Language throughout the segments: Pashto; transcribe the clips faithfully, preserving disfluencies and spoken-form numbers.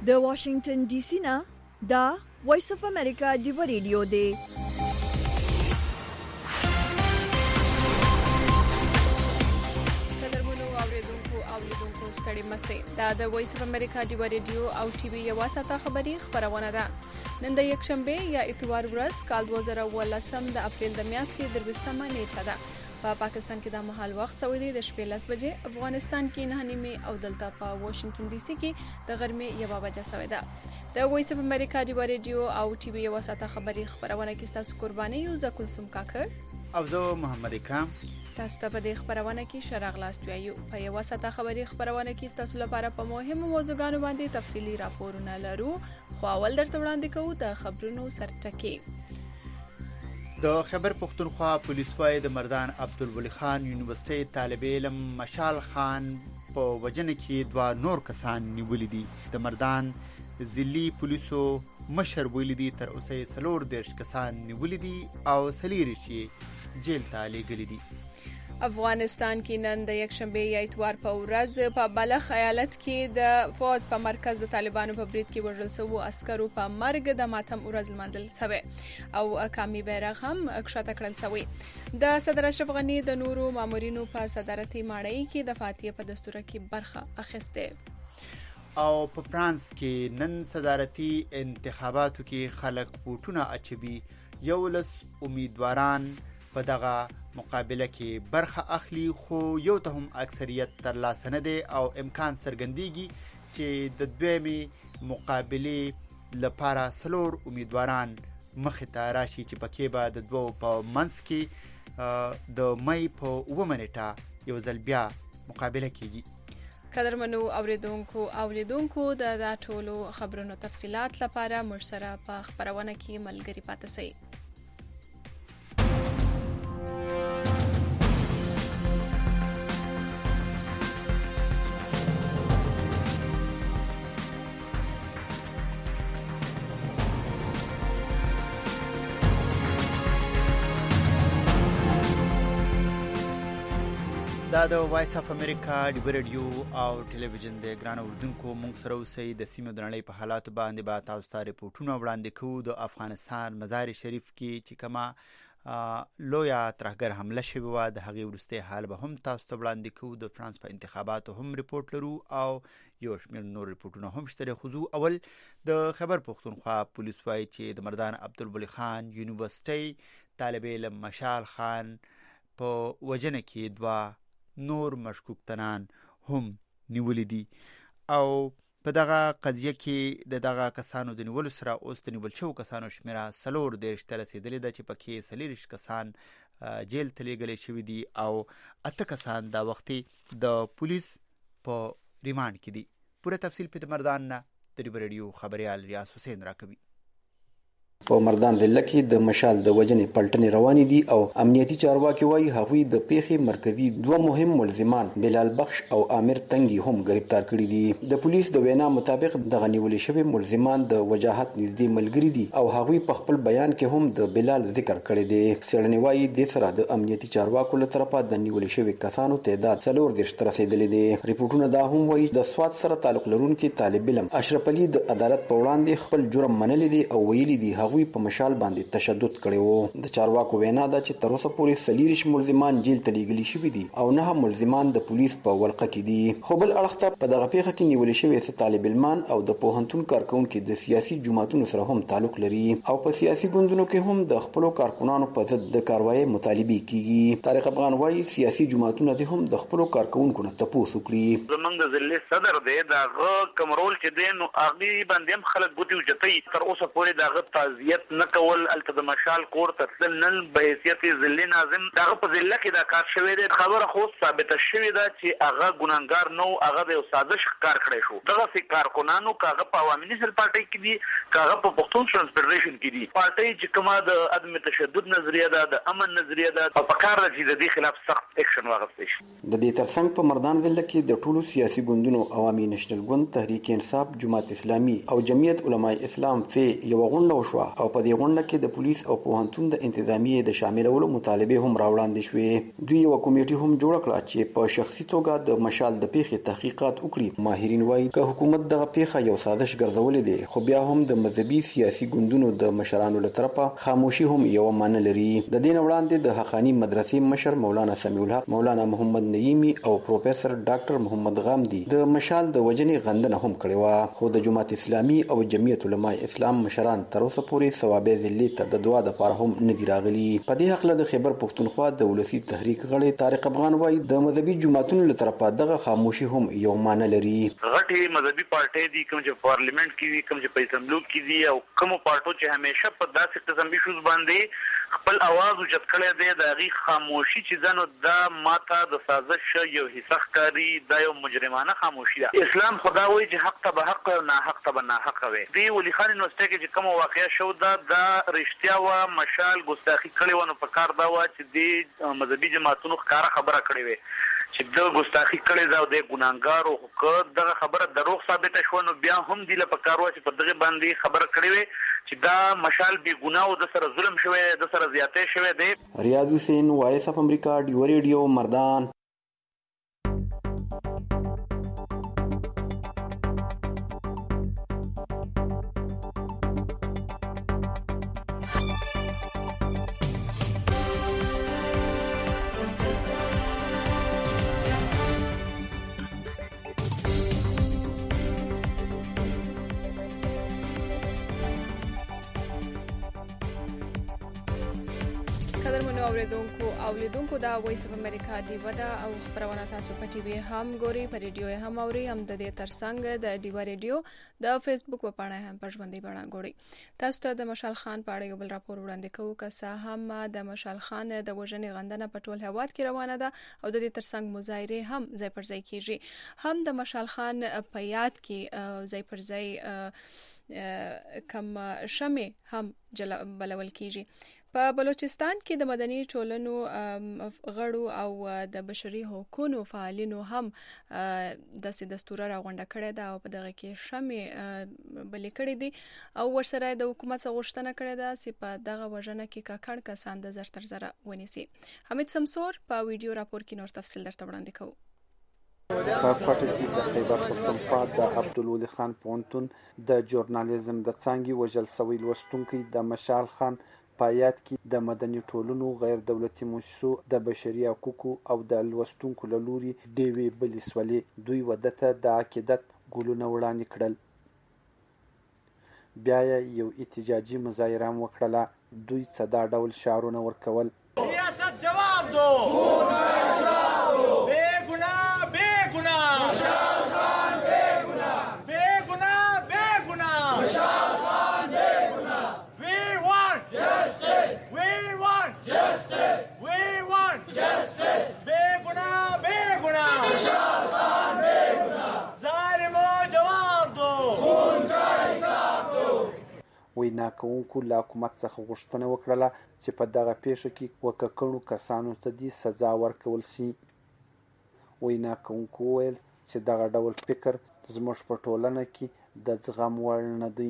د واشنگټن ډي سي نه دا وایس اف امریکا دی ریډیو دی. ستړي مسئ دا د وایس اف امریکا دی ریډیو او ټي وي یو ساته خبري خبرونه ده. نن د یک شنبه یا اتوار ورځ کال دوه زره ولسم د اپریل د میاشتې درویشتمه نیټه ده. په پاکستان کې د مهال وخت سعودي د شپې لس بجې، افغانستان کې نه نیمه او دلته په واشنگټن ډي سي کې د غرمې یوه بجه سوې ده. د وایس اف امریکا دی ریډیو او ټي وي یو ساته خبري خبرونه کې تاسو قرباني یو زکل سم کاکر او زه محمد اکرام تاسو ته په دې خبرونه کې شرغ لاست ویو. په یو ساته خبري خبرونه کې تاسو لپاره په مهمو موضوعاتو باندې تفصيلي راپورونه لرو، خو اول درته وړاندې کوو د خبرونو سرټکی. د خیبر پختونخوا پولیس وايي د مردان عبدالولي خان یونیورسيټي طالب علم مشال خان په وجنه کې دوه نور کسان نیولې دي. د مردان ضلعي پولیسو مشر ویلي دي تر اوسه څلور دیرش کسان نیولې دي او څلور شي جیل ته لېږلي دي. افغانستان کې نن د یک شنبه یا اتوار په ورځ په بلخ ایالت کې د فوز په مرکز د طالبانو په برید کې وژل شوو عسکرو په مرګ د ماتم ورځ لمانځل شوی او قومي بیرغ هم کښته کړل شوی. د صدر اشرف غنی د نورو مامورینو په صدارتي ماړی کې د فاتحه په دستور کې برخه اخیسته. او په فرانس کې نن صدارتي انتخاباتو کې خلک ووټونه اچوي. یو لس امیدواران په دغه مقابله کې برخه اخلي، خو یو ته هم اکثریت ترلاسه نه دی او امکان څرګندېږي چې د دویمې مقابلې لپاره څلور امیدواران مخې ته راشي چې پکې به د دوو په منځ کې د مۍ په اوومه نیټه یو ځل بیا مقابله کېږي. قدرمنو اوریدونکو او لیدونکو د دا ټولو خبرونو تفصيلات لپاره موږ سره په خبرونه کې ملګری پاتې شئ. دا د وایس اف امریکا دی ریډیو او ټلویزیون د ګران اردوونکو مونږ سره اوسئ. د سیمې د نړۍ په حالاتو باندې به تاسو ته ریپورټونه وړاندې کوو. د افغانستان مزار شریف کې چې کومه لویه ترهګر حمله شوې وه د هغې وروستی حال به هم تاسو ته وړاندې کوو. د فرانس په انتخاباتو هم ریپورټ لرو او یو شمېر نور ریپورټونه هم شته. خو اول د خیبر پختونخوا پولیس وایي چې د مردان عبدالولي خان یونیورسيټي طالب علم مشال خان په وجنه کې دوه نور مشکوک تنان هم نیولې دي او په دغه قضیه کې د دغه کسانو د نیولو سره اوس د نیول شوو کسانو شمیره څلور دیرش ته رسېدلې ده چې پکې څلېرویشت کسان جیل ته لېږلي شوي دي او اته کسان دا وختي د پولیس په ریمانډ کې دي. پوره تفصیل په مردان نه د ریډیو خبريال ریاض حسین راکوي. په مردان ضلع کې د مشال د وجنې پلټنې روانې دي او امنیتي چارواکي وایي هغوی د پیښې مرکزي دوه مهم ملزمان بلال بخش او عامر تنگي هم گرفتار کړي دي. د پولیس د وینا مطابق دغه نیولې شوی ملزمان د وجاهت نږدې ملګري دي او هغوی په خپل بیان کې هم د بلال ذکر کړی دی. څېړنې وایي د سره د امنیتي چارواکو له طرفه د نیولې شوی کسانو تعداد څلور دیرش ته رسېدلی دی. ریپورټونه دا هم وایي د سوات سره تعلق لرونکي طالب علم اشرف علي د عدالت په وړاندې خپل جرم منلی دی او ویلي دی هغوی په مشال باندې تشدد کړی وو. د چارواکو وینا ده چې تر اوسه پورې څلېرویشت ملزمان جیل ته لېږلي شوي دي او نه ملزمان د پولیس په ولقه کې دي. خو بل اړخ ته په دغه پیښه کې نیولې شوي څه طالب علمان او د پوهنتون کارکوونکي د سیاسي جماعتونو سره هم تعلق لري او په سیاسي ګوندونو کې هم د خپلو کارکونانو په ضد د کاروایۍ مطالبې کیږي. طارق افغان وایي سیاسي جماعتونه دې هم د خپلو کارکوونکو نه تپوس وکړي. زمونږ د ضلع صدر دی دغه کوم رول چې دی نو هغې باندې هم خلک ګوتې وچتوي. تر اوسه پورې د هغه تعزیت نه کول الته د مشال کور ته تلل نن به حیثیت ضلع ناظم دغه په ضلع کې دا کار شوی دی. خبره خو ثابته شوې ده چې هغه ګناهګار نه و، هغه د یو سازش کار کړی شو. دغسې کارکنانو که هغه په عوامي نسل پارټۍ کې دي که هغه په پښتون سټوډنټس فدرېشن کې دي پارټۍ چې کومه د عدم تشدد نظریه ده د امن نظریه ده او په کار ده چې د دې خلاف سخت اکشن واخیستی شي. د دې ترڅنګ په مردان ضلع کې د ټولو سیاسي ګوندونو عوامي نېشنل ګوند، تحریک انصاف، جماعت اسلامي او جمعیت علماء اسلام فی یوه غونډه وشوه او په دې غونډه کې د پولیس او پوهنتون د انتظامیې د شاملولو مطالبه هم راوړاندې شوې. دوی یو کمیټه هم جوړ کړه چې په شخصي توګه د مشال د پیښې تحقیقات وکړي. ماهرین وایي چې حکومت دغه پیښه یو سازش ګرځولې ده، خو بیا هم د مذهبي سیاسي ګوندونو د مشرانو له طرفه خاموشي هم یو معنی لري. د دین وړاندې د حقانی مدرسې مشر مولانا سمیع الحق، مولانا محمد نعیمی او پروفیسور ډاکټر محمد غامدی د مشال د وجنې غندنه هم کړې و، خو د جماعت اسلامي او جمعیت علماء اسلام مشران تر اوسه پورې ثوابې ضلع ته د دعا لپاره هم نه دی راغلي. په دې حق له د خیبر پښتونخوا د ولسی تحریک غړي طارق افغان وایي د مذهبي جماعتونو له طرفه دغه خاموشي هم یو معنی لري. غټي مذهبي پارټي دي کوم چې پارلیمنت کې دي، کوم چې په اسمبلی کې دي، او کوم پارټو چې همیشه په داسې قسم ایشوز باندې خپل आवाज اوچت کړی دی، د هغې خاموشي چې ځنو دا ماته د سازش یو حصه ښکاري، دا یو مجرمانه خاموشي ده. اسلام خدا وایي چې حق ته به حق او ناحق ته به ناحقه وي. دې ولي خان یونیورسټۍ کې چې کومه واقعه شو ده دا رښتیا وه، مشال ګستاخي کړې وه، نو په کار دا وه چې دې مذهبي جماعتونو ښکاره خبره کړې وې چې د ګستاخي کړې ده او د ګناهګار او که دغه خبره دروغ ثابته شوه نو بیا هم دې له په کار وه چې په دغې باندې خبره کړې وې چې دا مشال بې ګناه او د سره ظلم شوی، د سره زیاتی شوی دی. ریاض حسین، وایس اف امریکا، ډیو ریډیو، مردان. قدرمنو اوریدونکو او لیدونکو دا وایس اف امریکا ډیوا ده او خبرونه تاسو په ټي وي هم ګوري، په ریډیو هم اوري، هم د دې ترڅنګ د ډیوا ریډیو د فیسبوک په پاڼه هم په ژوندۍ بڼه ګوري. تاسو ته د مشال خان په اړه یو بل راپور وړاندې کوو. که څه هم د مشال خان د وژنې غندنه په ټول هیواد کې روانه ده او د دې ترڅنګ مظاهره هم ځای پر ځای کیږي، هم د مشال خان په یاد کې ځای پر ځای کم شمع هم بلول کیږي. په بلوچستان کې د مدني ټولنو غړو او د بشري حقوقو فعالینو هم د دستور راغونډه کړې ده او په دغه کې شمع بلې کړې دي او ورسره د حکومت څخه غوښتنه کړې ده چې په دغه وژنه کې کاکړ کسان د زر تر زره ونیسي. حمید سمسور په ویډیو راپور کې نور تفصیل درته وړاندې کوو. په پټه کې د خیبر پښتونخوا د عبدالولي خان پوهنتون د ژورنالیزم د څانګې وژل سوی لوستونکی د مشال خان په یاد کې د مدني ټولنو، غیر دولتي مؤسسو، د بشري حقوقو او د لوستونکو له لوري ډیوې بلې سولې. دوی واده ته د عقیدت ګلونه وړاندې کړل. بیا یې یو احتجاجي مظاهره هم وکړله. دوی څه دا ډول شعارونه ورکول: ریاست جواب دو، بے گناہ بے گناہ، مشال خان بے گناہ، بے گناہ بے گناہ، مشال خان بے گناہ. We want justice. We want justice. We want justice. بے گناہ بے گناہ، مشال خان بے گناہ. ظالمو جواب دو، خون کا حساب دو. وینا کوونکو له حکومت څخه غوښتنه وکړله چې په دغه پیښه کې وککړو کسانو ته دې سزا ورکول شي. وینا کوونکو وویل چې دغه ډول فکر زموږ په ټولنه کې د زغم وړ نه دی.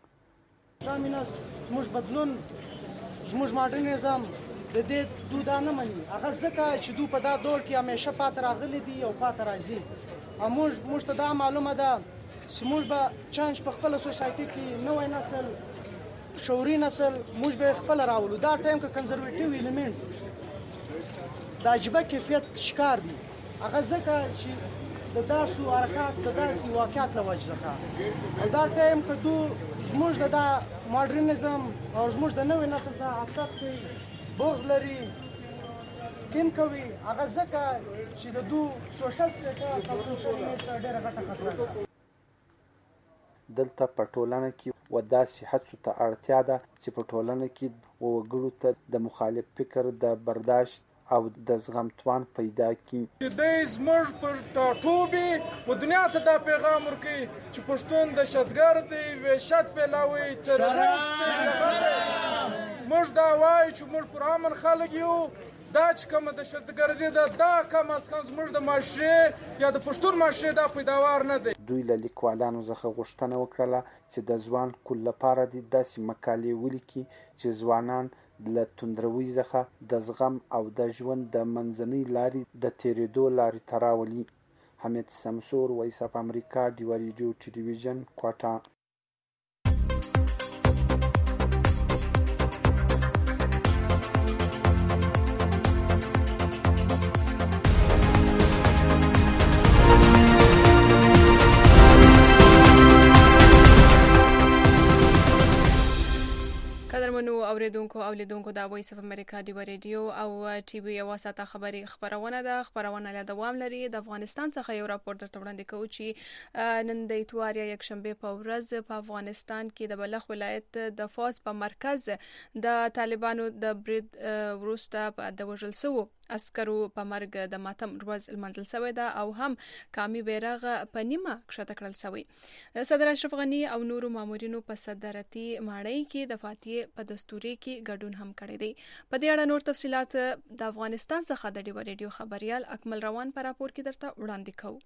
زموږ بدلون، زموږ ماډرن نظام د دې دودا نه مني. هغه ځکه چې دوی په دا دور کې همیشه پاتې راغلي دي او پاتې راځي. موږ موږ ته دا معلومه ده چې موږ به چانج په خپله سوسایټي کې نوی نسل، شعوري نسل موږ به خپله راولو. دا ټایم که کنزرویټیو ایلیمنټس د عجیبه کیفیت ښکار دي، هغه ځکه چې د داسو حرکات، د داسې واقعات له وجې څخه. او دا ټایم که دو زموږ د دا ماډرنیزم او زموږ د نوي نسل څخه حسد کوي، بغض لري، کین کوي، هغه ځکه چې د دو سوشل سټیټس او سوشل میډیا ډېره غټه خطره ده. دلته په ټولنه کې و داسې هڅو ته اړتیا ده چې په ټولنه کې وګړو ته د مخالف فکر د برداشت او د زغم توان پیدا کړي. دوی زموږ پر ټاټوبې و دنیا ته دا پیغام ورکوي چې پښتون دهشتګرد دی، وحشت پیلاوي، ټرریست دی. موږ دا وایو چې موږ پر امن خلک یو، دا چې کومه دهشتګردي ده دا کم از کم زموږ د معاشرې یا د پښتون معاشرې دا پیداوار نه دی. دوی له لیکوالانو څخه غوښتنه وکړله چې د ځوان کول لپاره دې داسې مقالې ولیکي چې ځوانان له توندروي څخه د زغم او د ژوند د منځنۍ لارې د تېرېدو لارې ته راولي. حمید سمسور، وایس اف امریکا، ډیوه ریډیو ټلویزیون، کوټه. قدرمنو اوریدونکو او لیدونکو د وایس اف امریکا ډیوه ریډیو او ټي وي یوه ساعته خبري خبرونه ده. خبرونه له دوام لري. د افغانستان څخه یو راپور درته وړاندې کوو چې نن د اتوار یا یکشنبه په ورځ په افغانستان کې د بلخ ولایت د فوز په مرکز د طالبانو د برید وروسته د وژل شوو عسکرو په مرګ د ماتم ورځ لمانځل شوې ده او هم قومي بیرغ په نیمه کښته کړل شوی. صدر اشرف غني او نورو مامورینو په صدارتي ماڼۍ کې د فاتحې په دستوري کې ګډون هم کړی دی. په دې اړه نور تفصيلات د افغانستان څخه د ډیوه ریډیو خبريال اکمل روان پر راپور کې درته وړاندې کوو.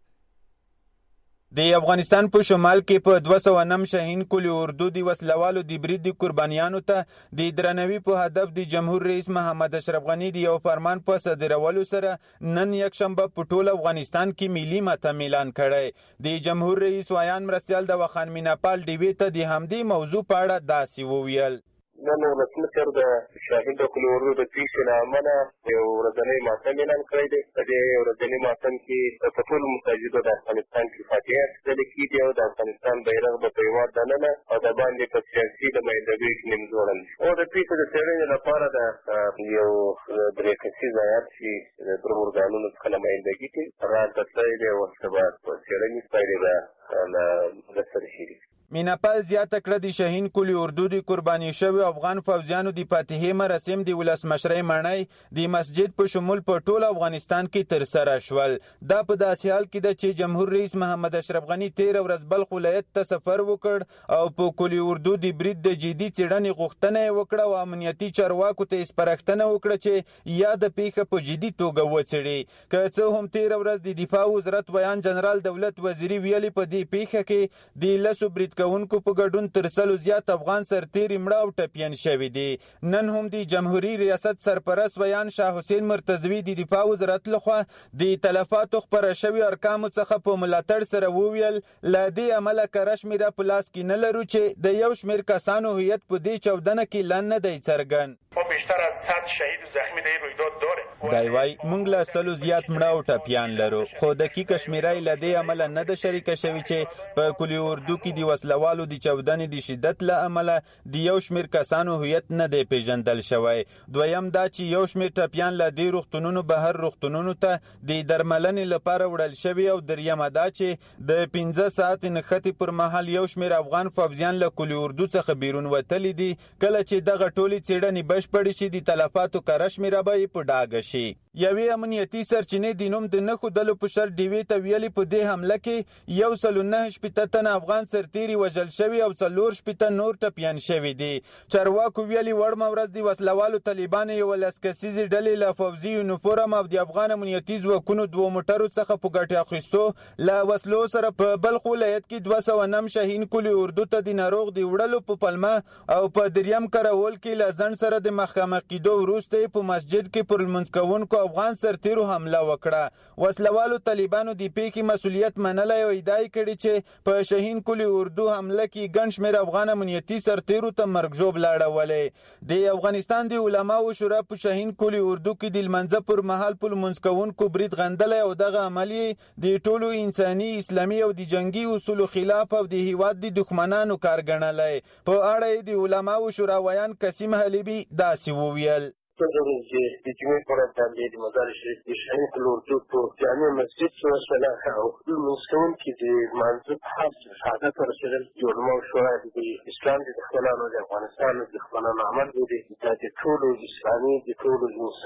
د افغانستان په شمال کې په دوه سوه نهم شاهین کلی اردو د وسلوالو د برید د قربانیانو ته د درناوي په هدف د جمهور رئیس محمد اشرف غني د یو فرمان په صادرولو سره نن یکشنبه په ټول افغانستان کې ملي ماتم اعلان کړی. د جمهور رئیس وایان مرستیال د وخان میناپال ډیوی ته د همدې موضوع په اړه داسې وویل. نن ولسمشر د شاهین د کلی اردو د پیښې له امله یو ورځنی ماتم اعلان کړی دی. په دې ورځني ماتم کې په ټولو مساجدو د افغانستان کې فاتحه اخیستل کېږي او د افغانستان بیرغ به په هېواد دننه او د باندې په سیاسي د مایندګۍ کې نمځوړل شي. او د پیښې د څېړنې لپاره د یو درې کسیز هیات چې د درو ارګانونو څخه نمایندګي کوي رالته تللی دی او ورته به په څېړنیز پایلې به له ده سره شریک. میناپال زیاته کړه د شاهین کلی اردو د قرباني شوی افغان فوجیانو د فاتحې مراسم د ولسمشرۍ ماڼۍ د مسجد په شمول په ټول افغانستان کې ترسره شول. دا په داسې حال کې ده چې جمهور رئیس محمد اشرف غني تېره ورځ بلخ ولایت ته سفر وکړ او په کلی اردو د برید د جدي څېړنې غوښتنه یې وکړه او امنیتي چارواکو ته یې سپارښتنه وکړه چې یا د پیښه په جدي توګه وڅېړي. که څه هم تېره ورځ د دفاع وزارت ویان جنرال دولت وزیري ویلي په دې پیښه کې د لسو برید کوونکو په ګډون تر سلو زیات افغان سرتیري مړه او ټپیان شوي دي. نن هم د جمهوریت ریاست سرپرست ویان شاه حسین مرتضوي د دفاع وزارت لخوا د تلفاتو خپره شوي ارقامو څخه په ملاتړ سره وویل له دې امله کره شمېره په لاس کې نه لرو چې د یو شمېر کسانو هویت په دې چاودنه کې لا نه دی څرګند. بیشتر از صد شهید و زخمی در رویداد داره. دی وای مونږ له سلو زیات مړه او ټپیان لرو خو دقیقه شمېره یې له دې امله نه ده شریکه شوې چې په کلی اردو کې د وسلوالو د چاودنې د شدت له امله د یو شمېر کسانو هویت نه دی پیژندل شوی. دویم دا چې یو شمېر ټپیان له دې روغتونونو بهر روغتونونو ته د درملنې لپاره وړل شوي او دریمه دا چې د پنځه ساعت نښتې پر مهال یو شمېر افغان فوجیان له کلی اردو څخه بیرون وتلي دي. کله چې دغه ټولې څېړنې بشپړې شي د تلفاتو کره شمېره به یې په ډاګه شي. یوې امنیتي سرچینې د نوم د نښو ډلو په شر ډیوې ته ویلي په دې حمله کې یو سل و نهه شپېته تنه افغان سرتیري وژل شوي او څلور شپېته نور ټپیان شوي دي. چارواکو ویلي وړمه ورځ د وسلوالو طالبانو یوه لس کسیزې ډلې له پوځي یونیفورم او د افغان امنیتي ځواکونو دوو موټرو څخه په ګټې اخیستو له وسلو سره په بلخ ولایت کې دوه سوه نهم شاهین کلی اردو ته د ناروغ د وړلو په پلمه او په دریم کرول کې له ځنډ سره د مخامخ کېدو وروسته په مسجد کې پر لمونځ کوونکو افغان سرتیرو حمله وکړه. وسلوالو طالبانو د پیښې مسؤلیت منلی او ادعا یې کړې چې په شاهین کلی اردو حمله کې ګڼ شمېر افغان امنیتي سرتیرو ته مرګ ژوبله اړولې. د افغانستان د علماو شورا په شاهین کلی اردو کې د لمانځه پر مهال په لمونځ کوونکو برید غندلی او دغه عمل یې د ټولو انساني اسلامي او د جنګي اصولو خلاف او د هیواد د دښمنانو کار ګڼلی. په اړه یې د علماو شورا ویان قسیم حلیبي داسې وویل. څنګه چې د جمعې پر ورځ باندې د مزار شریف د شاهین کلی اردو په جامع مسجد کې وشوله او لمونځ کوونکي د لمانځه په حال کې شهادت ورسېدل. د علماو شورا د اسلام د دښمنانو د افغانستان د دښمنانو عمل بولي. دا د ټولو اسلامي د ټولو انساني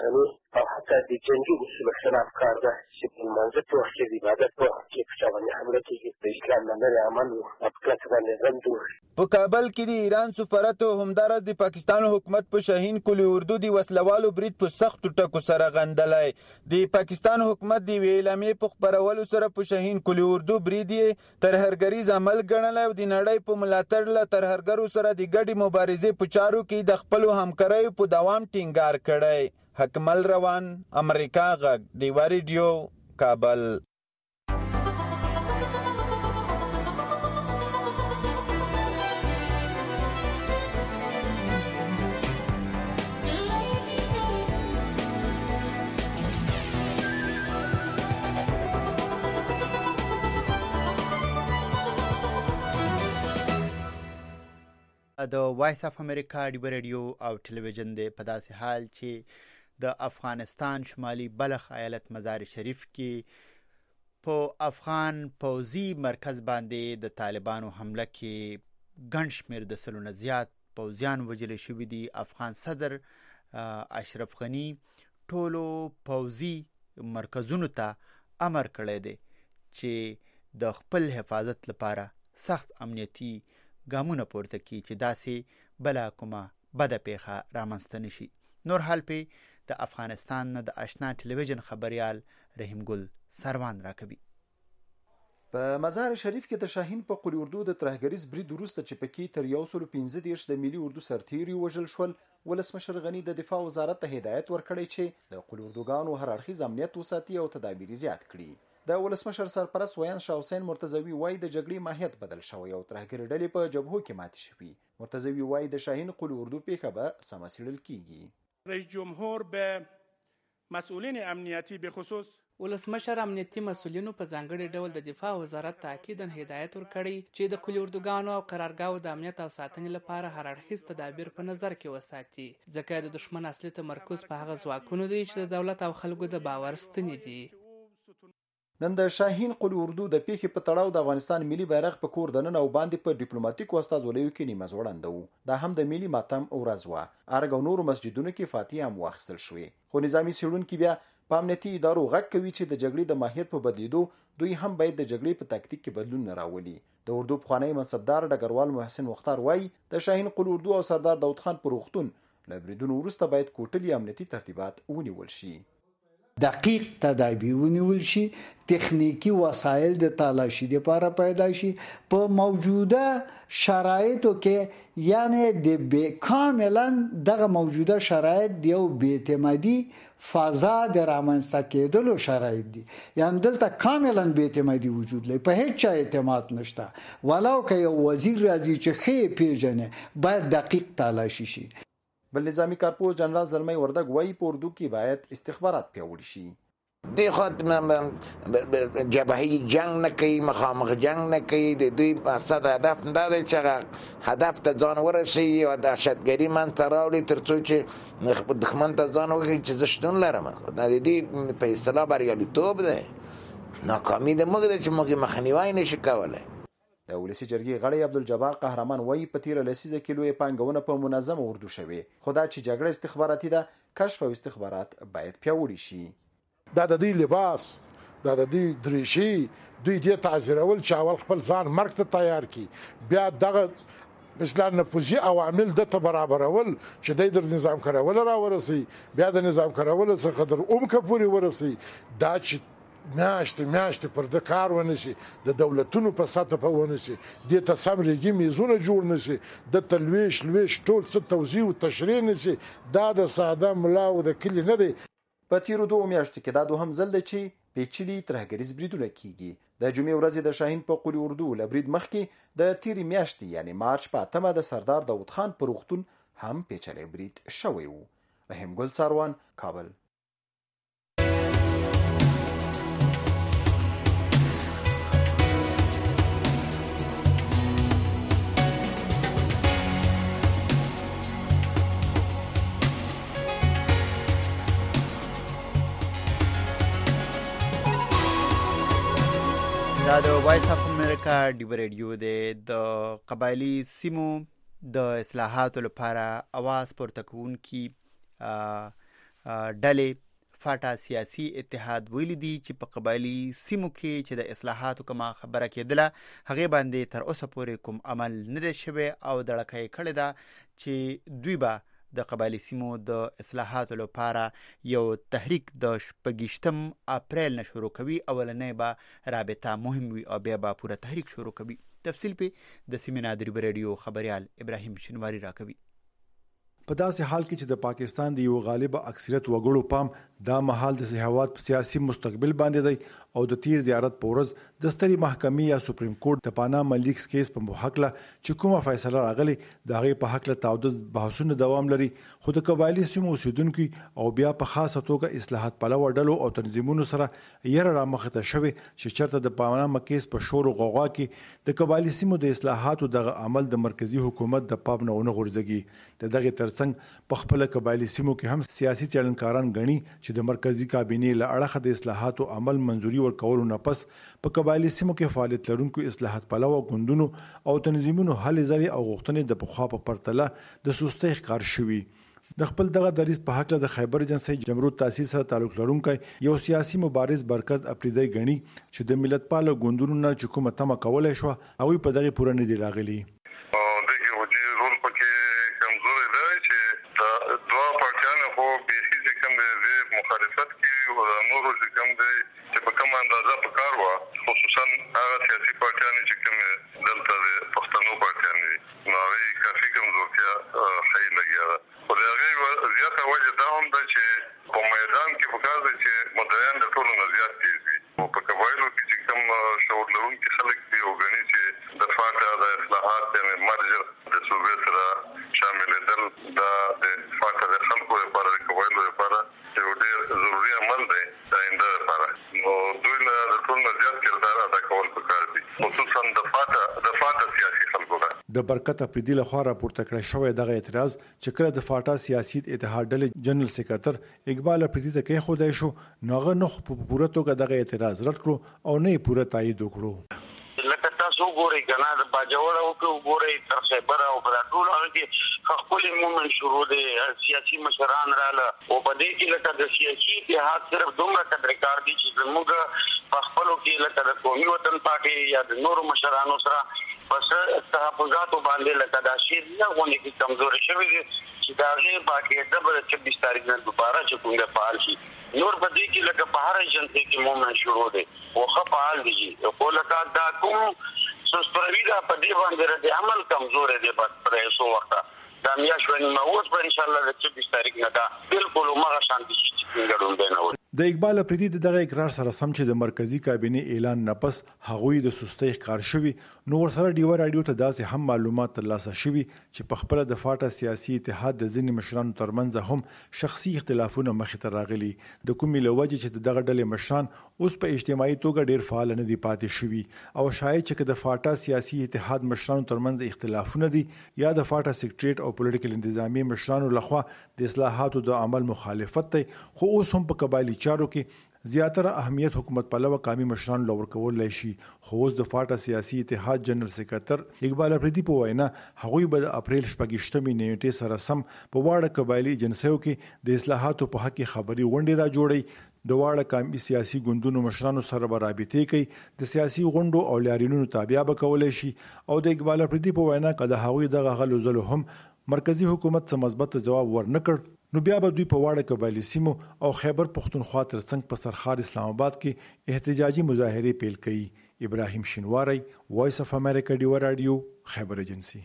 او حتی د جنګي اصولو خلاف کار ده چې په لمانځه په وخت کې د عبادت په وخت کې په چا باندې حمله کېږي. د اسلام نه لرې عمل و او په کلکه باندې غند و. په کابل کې د ایران سفارت او همدارس د پاکستان حکومت په شاهین کلی اردو د وسلوالو برید په سختو ټکو سره غندلی. د پاکستان حکومت د یوې اعلامیې په خپرولو سره په شاهین کلی اردو برید یې ترهرګریز عمل ګڼلی او د نړۍ په ملاتړ له ترهرګرو سره د ګډې مبارزې په چارو کې د خپلو همکاریو په دوام ټینګار کړی. حکمل روان، امریکا غږ، ډیوا ریډیو، کابل. د وایس اف امریکا ډیوا ریډیو او ټلویزیون د په داسې حال چې د افغانستان شمالي بلخ ایالت مزار شریف کې په افغان پوځي مرکز باندې د طالبانو حمله کې ګڼ شمېر د سلو نه زیات پوځیان وژل شوي دي. افغان صدر اشرف غني ټولو پوځي مرکزونو ته امر کړی دی چې د خپل حفاظت لپاره سخت امنیتي ګامونه پورته کړي چې داسې بله کومه بده پیښه رامنځته نشي. نور حال پې د افغانستان نه د آشنا ټلویزیون خبریال رحیم ګل سروان راکوي. په مزار شریف کې د شاهین په قلی اردو د ترهګریز برید وروسته چې پکې تر یو سل پنځه دېرش د ملي اردو سرتیري وژل شول، ولسمشر غني د دفاع وزارت ته هدایت ورکړی چې د قلی اردوګانو هر اړخیز امنیت وساتي او تدابیر زیات کړي. د ولسمشر سرپرست ویان شاه حسین مرتضوی وایي د جګړې ماهیت بدل شوی او ترهګري ډلې په جبهو کې ماتې شوي. مرتضوی وایي د شاهین قلی اردو پیښه به سمه څېړل کیږي. رئیس جمهور به مسئولین امنیتی به خصوص ولسمشر امنیتي مسؤلینو په ځانګړي ډول د دفاع وزارت تاکیداً هدایت ورکړی چې د قلی اردوګانو او قرارګاو د امنیت او ساتنې لپاره هر اړخیز تدابیر په نظر کې وساتي، ځکه د دشمن اصلي تمرکز په هغه ځواکونو دی چې د دولت او خلکو د باور ستنې دي. نن د شاهین قلی اردو د پیښې په تړاو د افغانستان ملي بیرغ په کور دننه او باندې په ډیپلوماټیکو استازولیو کې نیمه ځوړنده و. دا هم د ملي ماتم ورځ وه. ارګ او نورو مسجدونو کې فاتحې هم واخیستل شوې. خو نظامي څېړونکي بیا په امنیتي ادارو غږ کوي چې د جګړې د ماهیت په بدلیدو دوی هم باید د جګړې په تاکتیک کې بدلون راولي. د اردو پخوانی منصبدار ډګروال محسن مختار وایي د شاهین قلی اردو او سردار داود خان په روغتون له بریدونو وروسته باید کوټلي امنیتي ترتیبات ونیول شي. دقیق تدابیر ونیول شي، تخنیکی وسایل د تالاشي لپاره پیدا شي. په موجوده شرایطو کې یعنی د کاملا دغه موجوده شرایط د یو بی‌اعتمادي فضا د رامنځته کېدلو شرایط دي. یعنی دلته کاملا بی‌اعتمادي وجود لري، په هیڅ چا اعتماد نشته. ولو که یو وزیر راځي چې ښه پیژنې باید دقیق تالاشي شي. بل نظامی کارپوز جنرال زلمی وردګ وایي په اردو کې باید استخبارات پیاوړي شي. دوی خود جبهی جنگ نه کوي، مخامخ جنگ نه کوي. د دوی مقصد هدف دا دی چې هدف ته ځان ورسوي او دهشتګري منځته راوړي تر څو چې دښمن ته ځان وښیي چې زه شتون لرم. دا د دوی په اصطلاح بریالیتوب دی. ناکامي د موږ ده چې موږ مخنیوی نشي کولی. د ولسي جرګې غړی عبدالجبار قهرمان وایي په تیره لسیزه کې لویه پانګونه په منظمه اردو شوې، خو دا چې جګړه استخباراتي ده، کشف او استخبارات باید پیاوړي شي. دا د دوی لباس، دا د دوی دریشي، دوی دې تعذیرول چې اول خپل ځان مرګ ته تیار کړي، بیا دغه مثلا نفوذي عوامل دته برابرول چې د در نظام کارول راورسي، بیا د نظام کارول څخه در اومکه پورې ورسي. دا چې میاشتې میاشتې پر د کار ونشي، د دولتونو په سطح په ونشي، دې ته سم ریګي میزونه جوړ نشي، د تلويش لويش ټول څه توضیح او تشریح نشي. دا د ساده ملا او د کلی نه دی. په تیرو دوه میاشتو کې دا دوهم ځل دی چې پیچلي ترهګریز بریدونه کیږي. د جمعې ورځې د شاهین په قلی اردو له برید مخکې د تیرې میاشتې یعنی مارچ په اتمه د سردار داود خان په روغتون هم پیچلی برید شوی و. رحیم ګل سروان، کابل. دا د وایس اف امریکا ډیوا ریډیو دی. د قبایلی سیمو د اصلاحاتو لپاره اواز پورته کوونکي ډلې فاټا سیاسي اتحاد ویلي دي چې په قبایلي سیمو کې چې د اصلاحاتو کومه خبره کېدله هغې باندې تر اوسه پورې کوم عمل نه دی شوی او دړکه یې کړې ده چې دوی به د قبایلي سیمو د اصلاحاتو لپاره یو تحریک د شپږیشتم اپریل نه شروع کوي. اولنۍ به رابطه مهم وي او بیا به پوره تحریک شروع کوي. تفصیل په د سیمې نادری رادیو خبريال ابراهیم شینواری راکوي. په داسې حال کې چې د پاکستان د یو غالب اکثریت وګړو پام دا مهال د هیواد په سیاسي مستقبل باندې دی او د تیر زیارت پورز د ستري محکمې یا سپریم کورټ د پاناما لیکس کیس په محکله چې کومه فیصله راغلی د هغې په حق له تعدد بحثونه دوام لري. خو د قبایلي سیمو اوسیدونکو او بیا په خاصه توګه اصلاحات پلوه ډلو او تنظیمونو سره یره رامخته شوی چې چرته د پاناما کیس په شور او غوغا کې د قبایلي سیمو د اصلاحاتو دغه عمل د مرکزی حکومت د پام نه ونه غورځږي. د دغه ترڅنګ په خپل قبایلي سیمو کې هم سیاسي چلنکاران غني چې د مرکزی کابینې له اړخه د اصلاحاتو عمل منځوري ورکولو نه پس په قبایلي سیمو کې فعالیت لرونکو اصلاحات پلوه ګوندونو او تنظیمونو هلې ځلې او غوښتنې د پخوا په پرتله د سستۍ ښکار شوي. د خپل دغه دریځ په حق د خیبر ایجنسي جمهوریت تاسیس سره تعلق لرونکي یو سیاسي مبارز برکت اپریدی غني چې د ملت پاله ګوندونو نه چې کومه تمه کولای شو او په دغه پوره نه دی راغلي. مخالفت کی او نورو چې کوم دی چې په کومه اندازه په کار و خصوصا هغه سیاسي پارټیان چې کوم دلته د پښتنو پارټیان دي نو هغه کافي کمزورتیا خی لګیا ده. خو د هغې زیاته وجه دا هم ده چې په میدان کې پکار دی چې مدعیان د ټولو نه زیات تیز وي او په قبایلو کې چې کوم شعور لرونکي خلک دي او ګڼي چې د فاټا د اصلاحات یعنې مرجر د صوبې سره شاملېدل دا د فاټا د خلکو لپاره د قبایلو لپاره یو ډېر ضروري عمل دی د آینده لپاره. نو دوی له د ټول نه زیات کردار ادا کول پکار دي خصوصا د فاټا د فاټا سیاسي خلکو ته. د برکت اپریدي لخوا راپورته کړی شوی دغه اعتراض چې کله د فاټا سیاسي اتحاد ډلې جنرال سکرټر اقبال اپریدي ته کې خدای شو نو هغه نو په پوره توګه دغه اعتراض رد کړو او نه پوره تایید وکړو. لکه تاسو ګورئ کنه د باجوړ او کو ګورئ تر خیبر او پر ټول هغه کې خپل مومن شروع دي سیاسي مشران رااله او په دې کې لکه د سیاسي اتحاد صرف دومره قدر کار دي چې موږ په خپل کې لکه د قومي وطن پارټي یا د نورو مشرانو سره بس تحفظاتو باندې لکه دا شی نه غونډې کې کمزوري شوی دي چې دا غي باقي د چوبیس تاریخ نه دوباره چې کومه فعال شي. نور په دې کې لکه په هر جنتي کې مومن شروع دي او خپل دي او لکه دا کوم سستروي دا په دې باندې د عمل کمزوري دي په پرېسو وخت دا میاشتې نو اوس په ان شاء الله د چوبیس تاریخ نه دا بالکل مغه شانتي شي چې ګډون دی نه. د اقبال اپریدي دغه اقرار سره سم چې د مرکزی کابینې اعلان نه پس هغوی د سستۍ ښکار شوی نو ورسره ډیو رادیو ته داسې هم معلومات ترلاسه شوي چې په خپل د فاټا سیاسي اتحاد د ځینې مشرانو ترمنځ هم شخصي اختلافونه مخې ته راغلي د کومې له وجې چې دغه ډلې مشران اوس په اجتماعي توګه ډیر فعال نه دي پاتې شوي او شاید چې د فاټا سیاسي اتحاد مشرانو ترمنځ اختلافونه دي یا د فاټا سیکریټریټ او پولیټیکل انتظامی مشرانو لخوا د اصلاحاتو د عمل مخالفت دی خو اوس هم په قبایلی چارو کې زیاتره اهمیت حکومت پلوه قومي مشران لور کول شي. خو اوس د فاټا سیاسي اتحاد جنرال سکرټر اقبال اپریدي په وینا هغوی به د اپریل شپږیشتمې نیټې سره سم په واړه قبایلی ایجنسیو کې د اصلاحاتو په حق خبري غونډې را جوړي د واړه قومي سیاسي ګوندونو مشرانو سره به رابطې کوي د سیاسي غونډو او لاریونونو تابع به کولای شي او د اقبال اپریدي په وینا کله هغوی دغه غلو زلو هم مرکزی حکومت څه مثبت جواب ورنکړ نو بیا به دوی په واړه قبایلی سیمو او خیبر پختونخوا ترڅنګ په سرخار اسلام آباد کې احتجاجي مظاهرې پیل کړي. ابراهیم شینواری وایس اف امریکا ډیو رادیو خیبر ایجنسی.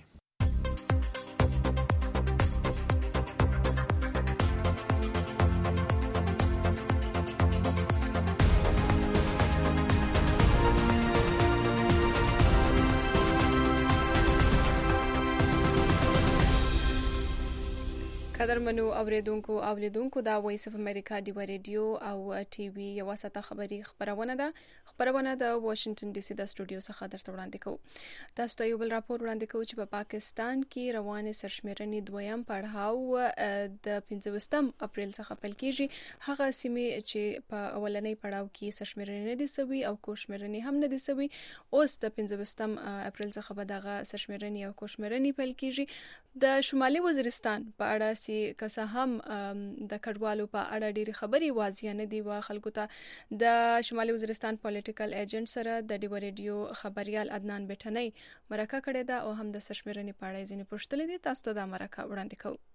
قدرمنو اوریدونکو او لیدونکو دا وایس اف امریکا دی رادیو او ټي وي یو واسطه خبری خبرونه ده خبرونه د واشنگټن ډي سي د سټوډیو څخه درته وړاندې کوو. تاسو ته یو بل راپور وړاندې کوو چې په پا پاکستان کې روانه سرشمیرنې دویم پړاو د پنځوستم اپریل څخه پیل کیږي. هغه سیمې چې په اولنۍ پړاو کې سرشمیرنې نه دي سوي او کوشمیرنې هم نه دي سوي اوس د پنځوستم اپریل څخه به دغه سرشمیرنې او کوشمیرنې پیل کیږي. د شمالي وزیرستان په اړه چې که هم د کډوالو په اړه ډېری خبري واضح نه دي وا خلکو ته د شمالي وزیرستان پولیټیکل ایجنټ سره د ډیو ریډیو خبريال عدنان بیٹنی مرکه کړې ده او هم د سشمرنې پاړې ځینې پوښتلې دي. تاسو ته د مرکه وړاندې کوو.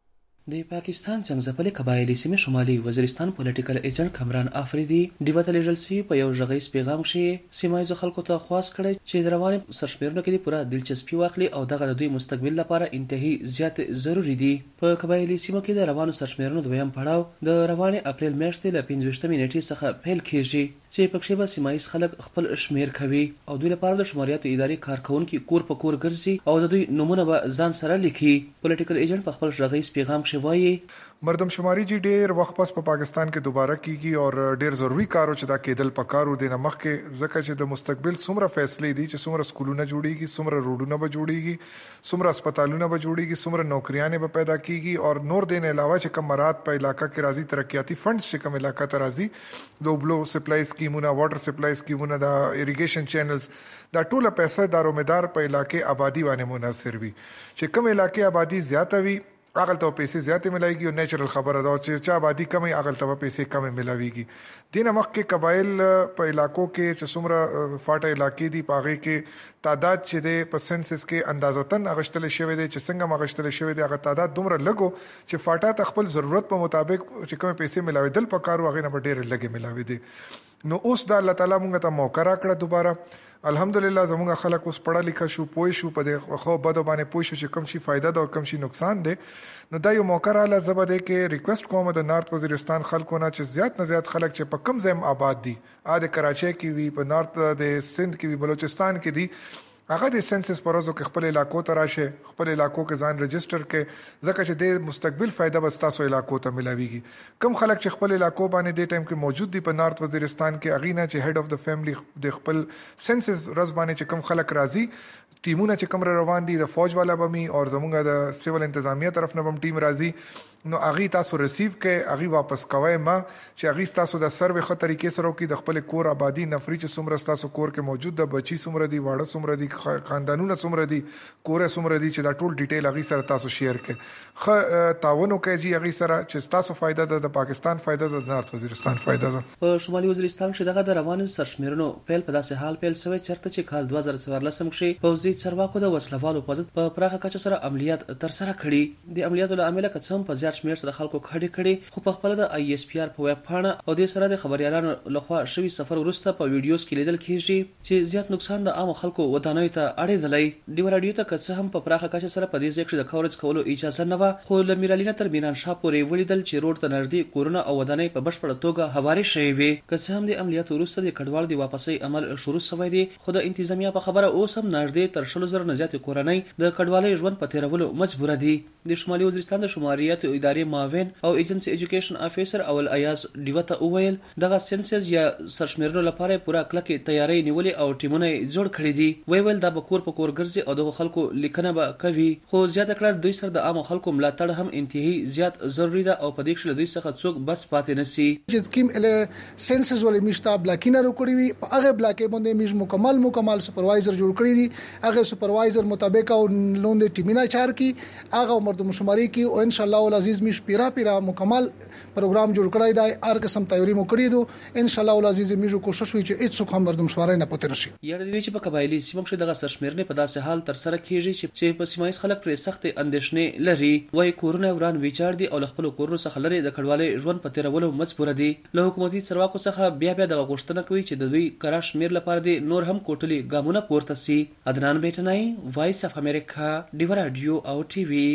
د پاکستان څنګه قبایلی سیمه شمالي وزیرستان پولیټیکل ایجنټ کمران افریدي د وټلېجل سی په یو ژغیس پیغام کې سیمایي خلکو ته خواست کړی چې د رواني سرشمېرنو کې پوره دلچسپي واخلي او دغه د دوی مستقبل لپاره انتهایی زیات ضروری دي. په قبایلی سیمه کې د روانو سرشمېرنو دویم پړاو د رواني اپریل میاشتې له پنځه نیټې څخه پیل کیږي چې پکې به سیمایي خلک خپل شمیر کوي او دوی لپاره د شمالیاتو ادارې کارکونکو کور په کور ګرځي او د دوی نمونه به ځان سره لیکي. پولیټیکل ایجنټ په خپل ژغیس پیغام وایي مردم شماری جی ډیر وخت پس په پاکستان کې دوباره کیږي او ډیر ضروری کارو چې دا کېدل پکارو د نمخ کې ځکه چې د مستقبل څومره فیصلې دي چې څومره سکولونه جوړیږي څومره روډونه به جوړیږي څومره هسپتالونه به جوړیږي څومره نوکریانې به پیدا کیږي او نور دین علاوه چې کوم مراد په علاقہ کې راځي ترقیاتی فندز چې کوم علاقہ ته راځي د اوبلو سپلای سکیمونه واټر سپلای سکیمونه دا اریګیشن چینلز دا ټوله پیسې دارومدار په علاقې آبادی باندې منحصر وي چې کوم علاقې آبادی زیاته وي اغل ته پیسې زیاتې ملایږي او نیچرل خبره ده چې چا آبادی کمې اغل ته پیسې کمې ملاويږي. دینه مخ کې قبایل په علاقو کې چې څومره فاټه علاقې دي پاغه کې تعداد چې د په سنسس کې اندازتن اغشتل شوی دی چې څنګه مغشتل شوی دی هغه تعداد دومره لګو چې فاټه ته خپل ضرورت په مطابق چې کومه پیسې ملاوي دل پکارو هغه نه ډېر لګي ملاوي دي. نو اوس د الله تعالی مونږ ته موقع راکړه دوباره الحمدلله زموږ خلک اوس پڑھا لیکا شو پوه شو په دې خو بده باندې پوه شو چې کوم شي فائدہ ده او کوم شي نقصان ده. نو دا یو موقع رااله زبده کې ریکوست کوم د نارت وزیرستان خلکو نه چې زیات نه زیات خلک چې په کم ځای آباد دي ا د کراچۍ کې وي په نارت د سند کې وي بلوچستان کې دي هغه د سنسس پروزو کې خپل علاقو ته راشه خپل علاقو کې ځان رجستر کې ځکه چې د مستقبل فائدہ به تاسو علاقو ته ملاويږي. کم خلک چې خپل علاقو باندې د ټایم کې موجود دي په نارت وزیرستان کې اغینه چې هډ اف د فیملی د خپل سنسس رزبانه چې کم خلک راځي ټیمونه چې کوم روان دي د فوج والا بمي او زمونږ د سیول انتظامیه طرف نه بم ټیم راځي نو اغي تاسو ریسیو کې اغي واپس کوي ما چې اغي تاسو د سروې خو طریقې سره کې د خپل کور آبادی نفري چې څومره تاسو کور کې موجود د بچي څومره دي واړه څومره دي خاندانونه څومره دي کور څومره دي چې دا ټول ډیټیل اغي سره تاسو شیر کې خ تعاون کوي اغي سره چې تاسو فائدہ ده د پاکستان فائدہ ده د نارت وزیرستان فائدہ ده. په شمالي وزیرستان کې دغه د روانو سرشمېرنو پیل په داسې حال پیل شوی چرته چې کال دوه زره څوارلس کې پوځي چارواکو د وسلوالو په ضد په پراخه کچه سره عملیات تر سره کړي. د عملیاتو له امله کڅم په زیات شمېر سره خلکو کډې کړي خو په خپل د آی ایس پی آر په ویب پاڼه او د سره د خبريالانو لخوا شوی سفر ورسته په ویډیوز کې لیدل کیږي چې زیات نقصان د عام خلکو ودانۍ ته اړېدلې. دی رادیو ته کڅ هم په پراخه کچه سره په دې ځای کې د کورج کولو اجازه نه و خو ل میرالینا تر مینان شاه پورې ولیدل چې روډ ته نږدې کورونه او ودانۍ په بشپړه توګه هواري شوی وي. کڅ هم د عملیاتو وروسته د کډوال دی واپسي عمل شروع شوی دی خو د انتظامیه په خبره اوس هم نږدې تر شل زره نه زیات کورنۍ د کډوالۍ ژوند په تیرولو مجبور دي. د شمالي وزیرستان د شماریاتو ادارې معاون او ایجنسي ایجوکیشن افیسر اول ایاز دیوته اوویل دغه سنسس یا سرشمېرنو لپاره پوره کلکه تیاری نیولې او ټیمونه جوړ کړي دي. ویل دا به کور په کور ګرځي او د خلکو لیکنه به کوي خو زیاته کړه دوی سره د عام خلکو ملاتړ هم انتهایی زیات ضروری ده او په دې کې دوی څخه څوک بس پاتې نسی. چې کوم ال سنسس ولې مشتا بلاکینه وکړي وي په هغه بلاکې باندې میش مکمل مکمل سپروایزر جوړ کړی دي هغه سپروایزر مطابق او لوند ټیمینه چار کی هغه مردم شماري کی او ان شاء الله العزیز میش پیرا پیرا مکمل پروګرام جوړ کړی دی هر قسم تیاری مو کړی دو ان شاء الله العزیز میجو کوشش وی چې هیڅ څوک هم مردم شماري نه پته راشي. یاد دی چې په قبایلی سیمه کې دغه سرشمېرنې په داسې حال تر سره کیږي چې په سیمایي خلک پرې سخت اندېښنې لري وای کورونه وران ویچار دي او خپل کورونو څخه لري د کډوالۍ ژوند په تیرولو مجبور دي. له حکومتي چارواکو څخه بیا بیا د غوښتنه کوي چې د دوی کراش میر لپاره دي نور هم کوټلي ګامونه پورته سي. عدنان بیٹنای وایس اف امریکا ډیو رادیو او ټي وي.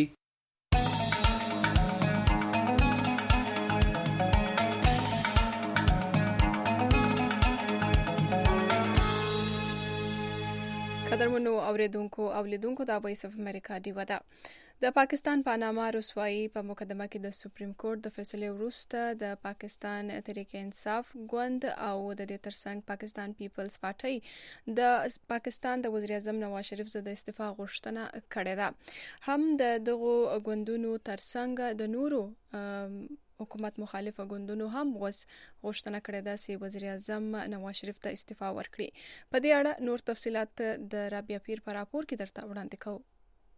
قدرمنو اوریدونکو او لیدونکو د وایس اف امریکا ډیو ده. د پاکستان پاناما رسوایی په مقدمه کې د سپریم کورټ د فیصلې وروسته د پاکستان تحریک انصاف ګوند او د دې ترڅنګ پاکستان پیپلز پارټي د پاکستان د وزیر اعظم نواز شریف زده استعفا غوښتنه کړې ده. هم د دغه ګوندونو ترڅنګ د نورو حکومت مخالفه ګوندونو هم وس غوښتنه کړې ده چې وزیر اعظم نواز شریف ته استعفا ورکړي. په دې اړه نور تفصيلات د رابعه پیر پر راپور کې درته وړاندې کوم.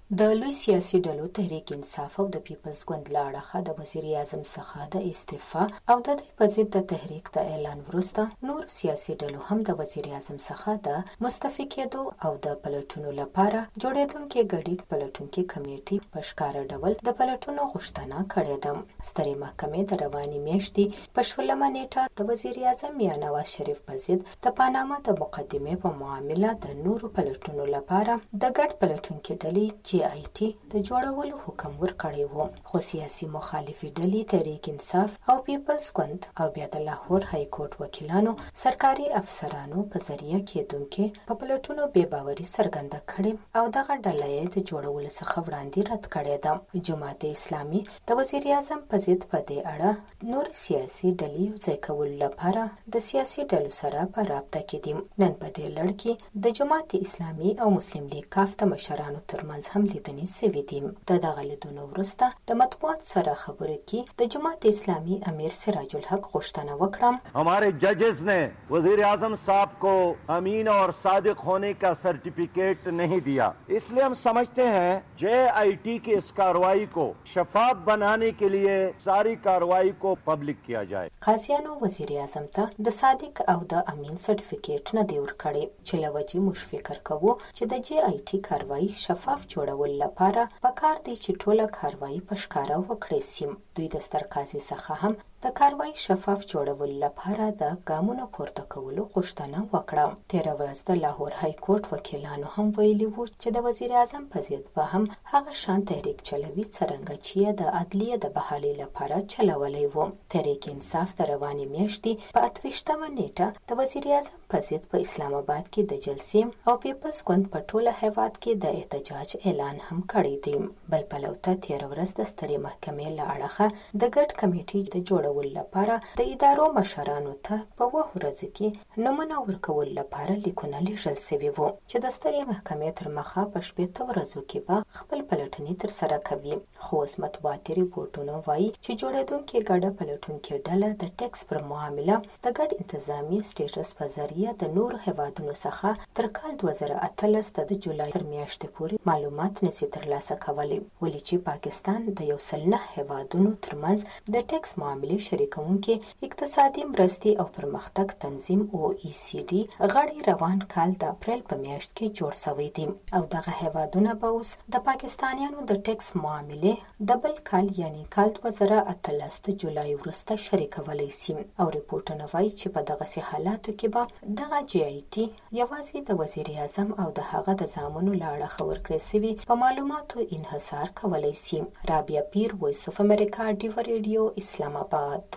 د لوی سیاسي ډلو تحریک انصاف او د پیپلز ګوند له اړخه د وزیر اعظم څخه د استعفا او د دوی په ضد د تحریک د اعلان وروسته نور سیاسي ډلو هم د وزیر اعظم څخه د مستعفي کېدو او د پلټونو لپاره جوړېدونکې ګډي پلټونکې کمیټې په ښکاره ډول د پلټونو غوښتنه کړې ده. سترې محکمې د روانې میاشتې په شلمه نیټه د وزیر اعظم یا نواز شریف په ضد د پاناما د مقدمې په معامله د نورو پلټونو لپاره د ګډ پلټونکې ډلې جی آی ټي د جوړولو حکم ورکړی و، خو سیاسي مخالفي ډلې تحریک انصاف او پیپلز ګوند او بیا د لاهور های کورټ وکیلانو سرکاري افسرانو په ذریعه کېدونکې په پلټونو بې باوري څرګنده کړې او دغه ډله یې د جوړولو څخه وړاندې رد کړې ده. جماعت اسلامي د وزیر اعظم په ضد په دې اړه نور سیاسي ډلې یوځای کولو لپاره د سیاسي ډلو سره په رابطه کې دي. نن په دې لړ کې د جماعت اسلامي او مسلم لیگ کاف د مشرانو ترمنځ هم لیدنې سوي دي. د دغه لیدنو وروسته د مطبوعات سره خبرو کې د جماعت اسلامي امیر سراج الحق غوښتنه وکړه. हमारे जजेस ने वजीर आजम साहब को अमीन और सादिक होने का सर्टिफिकेट नहीं दिया, इसलिए हम समझते हैं जे आई टी की इस कार्रवाई को शफाफ बनाने के लिए सारी कार्रवाई को पब्लिक किया जाए. قاضیانو وزیر اعظم ته د صادق او د امین سرټیفیکیټ نه دی ورکړی چې لوجې موږ فکر کوو چې د جی آی ټي کاروایی شفاف جوړول لپاره پکار دی چې ټوله کاروایی په ښکاره وکړي سي. دوی د ستر قاضي څخه هم د کاروایی شفاف جوړول لپاره د ګامونو پورته کولو غوښتنه وکړه. تیره ورځ د لاهور های کورټ وکیلانو هم ویلي وو چې د وزیر اعظم په ضد به هم هغه شان تحریک چلوي څرنګه چې د عدلیې د بحالۍ لپاره چلولی وو. تحریک انصاف د روانې میاشتې په اته ویشتمه نیټه د وزیر اعظم په ضد په اسلام آباد کې د جلسې او پیپلز ګوند په ټوله هیواد کې د احتجاج اعلان هم کړی دی. بل پلو ته تیره ورځ د سترې محکمې له اړخه د ګډ کمیټې د جوړولو لپاره د ادارو مشرانو ته په اووه ورځو کې نومونه ورکول لپاره لیکونه لیږل سوي وو چې د سترې محکمې تر مخه په شپېته ورځو کې به خپل پلټنې ترسره کوي. خو اوس مطبوعاتي ریپورټونه وایي چې جوړېدونکې ګډه پلټونکې ډله د ټیکس پر معامله د ګډ انتظامي سټیټس په ذریعه د نورو هیوادونو څخه تر کال دوه زره اتلس د جولای تر میاشتې پورې معلومات نشي ترلاسه کولی، ولې چې پاکستان د یو سل نه هیوادونو ترمنځ د ټیکس معاملې شریکونکې اقتصادي مرستې او پرمختګ تنظیم او ای سی ډي غړي روان کال د اپریل په میاشت کې جوړ شوی دی او دغه هیوادونه به اوس د پاکستانیانو د ټیکس معاملې د بل کال یعنی کال دوه زره اتلس د جولای وروسته شریکولی سي. او ریپورټونه وایي چې په دغسې حالاتو کې به دغه جی آی ټي یوازې د وزیر اعظم او د هغه د زامنو له اړخه ورکړې سوي په معلوماتو انحصار کولی سي. رابعه پیر، وایس اف امریکا، ډیو ریډیو، اسلام آباد.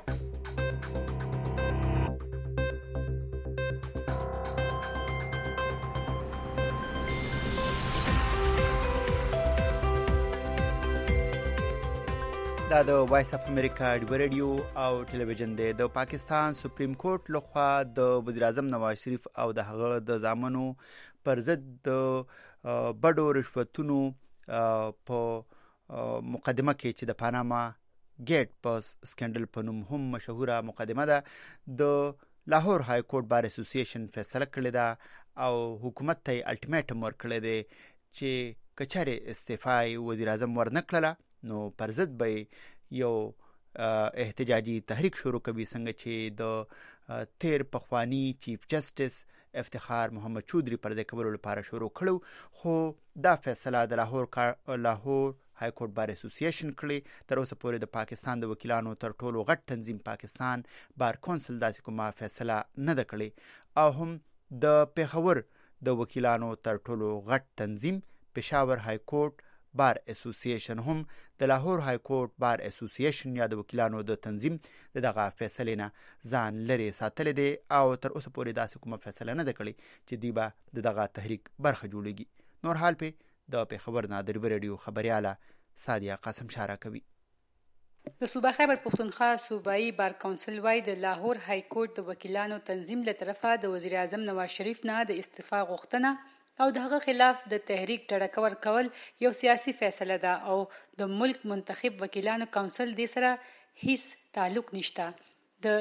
دا د وایس اف امریکا ډیو ریډیو او ټلویزیون دی. د پاکستان سپریم کورټ لخوا د وزیر اعظم نواز شریف او د هغه د زامنو پر ضد د بډو رشوتونو په مقدمه کې چې د پاناما ګیټ پاس سکندل په نوم هم مشهوره مقدمه ده، د لاهور های کورټ بار اسوسییشن فیصله کړې ده او حکومت ته الټیمیټم ورکړی دی چې کچاري استعفای وزیر اعظم ورنکړله نو پر ضد به یو احتجاجي تحریک شروع کوي، څنګه چې د تیر پخوانی چیف جسټس افتخار محمد چودري پر د کولو لپاره شروع کړو. خو دا فیصله د لاهور لاهور های کورټ بار اسوسییشن کړی. تر اوسه پورې د پاکستان د وکیلانو تر ټولو غټ تنظیم پاکستان بار کونسل داسې کومه فیصله نه ده کړې او هم د پیښور د وکیلانو تر ټولو غټ تنظیم پېښور های کورټ بار اسوسییشن هم د لاهور های کورټ بار اسوسییشن یا د وکیلانو د تنظیم د دغه فیصلې نه ځان لري ساتلی دی او تر اوسه پورې داسې کومه فیصله نه ده کړې چې دوی به د دغه تحریک برخه جوړیږي. نور حال پې د پیښور نه د ډیو ریډیو خبریاله سادیه قاسم شاره کوي. د صوبه خیبر پښتونخوا صوبایي بار کونسل وايي د لاهور های کورټ د وکیلانو تنظیم له طرفه د وزیر اعظم نواز شریف نه د استعفا غوښتنه او د هغه خلاف د تحریک ډډه کول یو سیاسي فیصله ده او د ملک منتخب وکیلانو کونسل دې سره هیڅ تعلق نشته. د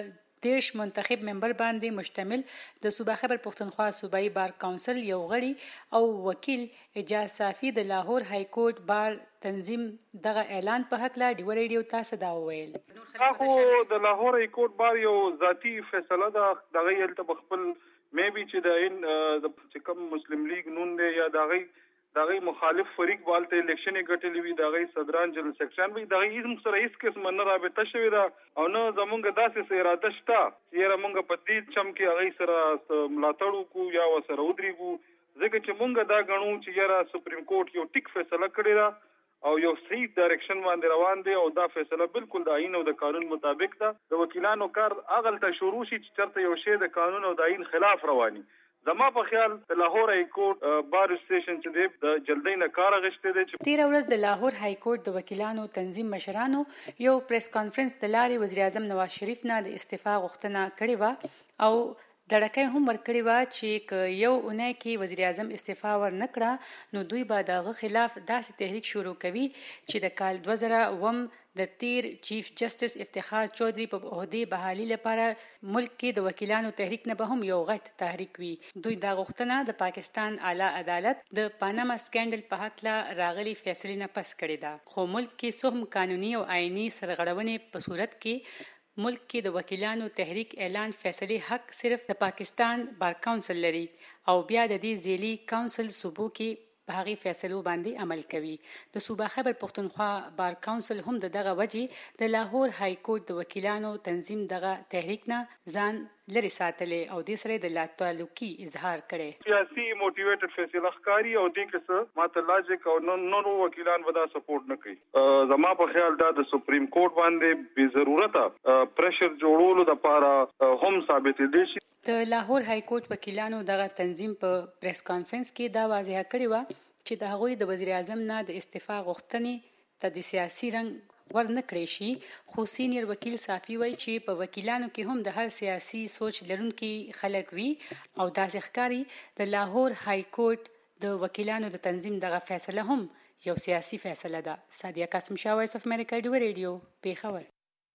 دیرش منتخب ممبر باندې مشتمل د صوبه خیبر پښتونخوا صوبایي بار کونسل یو غړي او وکیل اجاز صافي د لاهور های کورټ بار تنظیم دغه اعلان په حق لا ډیو ریډیو تاسو دا وویل. خو د لاهور های کورټ بار یو ذاتی فیصله ده دغه یلته خپل مې بي چې د ان د چې کوم مسلم لیگ نون دی یا دغه دغه مخالف فریق والته الیکشن ګټلې وي دغه صدران جنرال سیکشن وي دغه هیڅ سره هیڅ قسم نه رابطه شوی دا او نه زمونږ داسې اراده شته چې موږ په دې چم کې هغه سره ملاتړ کو یا وسره ودرېګو ځکه چې موږ دا غنو چې یاره سپریم کورټ یو ټیک فیصله کړی دا او یو صحیح ډایرکشن باندې روان دی او دا فیصله بالکل د آئین او د قانون مطابق ده. د وکیلانو کار اغلته شروع شي چې چرته یو شی د قانون او د آئین خلاف رواني. زما په خیال د لاهور های کورټ بار سټیشن چې دی د جلدی نه کار غشته دی. تیر ورځ د لاهور های کورټ د وکیلانو تنظیم مشرانو یو پریس کانفرنس د لارې وزیر اعظم نواز شریف نه د استعفا غوښتنه کړې و او دړکې هم ورکړې و چې ک یو اونۍ کې وزیر اعظم استعفا ور نکړه نو دوی به دغه خلاف داسې تحریک شروع کوي چې د کال دوه زره اووم د تیر چیف جسټس افتخار چودھری په عہدې بحالي لپاره ملک کې د وکیلانو تحریک نه به هم یو غټ تحریک وي. دوی دا غوښتنه د پاکستان اعلی عدالت د پاناما سکینډل په حق لا راغلي فیصلې نه پس کړې ده خو ملک کې سهم قانوني او آئینی سرغړونې په صورت کې ملک کې د وکیلانو تحریک اعلان فیصلې حق صرف د پاکستان بار کونسل لري او بیا د دې ځیلي کونسل صوبو کې په هغه فیصلو باندې عمل کوي. د صوبه خیبر پښتونخوا بار کونسل هم د دغه وجې د لاهور های کورټ د وکیلانو تنظیم دغه تحریک نه ځان لري ساتلې او د سره د لا تعلقي اظهار کړي. سیاسي موټیویټډ فیصله ښکاری او د کیسه ماته لاجیک او نو نو وکیلان ودا سپورټ نه کوي. زما په خیال دا د سپریم کورټ باندې بې ضرورته پریشر جوړولو لپاره هم ثابت دي. د لاهور های کورټ وکیلانو دغه تنظیم په پریس کانفرنس کې دا واضح کړی و چې د هغوی د وزیر اعظم نه د استعفا غوښتنې ته د سیاسي رنګ ور نه کړی شي خو سینیر وکیل صافي وایي چې په وکیلانو کې هم د هر سیاسي سوچ لرونکي خلک وي او داسې ښکاري د لاهور های کورټ د وکیلانو د تنظیم دغه فیصله هم یو سیاسي فیصله ده. سادیه قاسم شاه وایس اف امریکا ډیو ریډیو پیښور.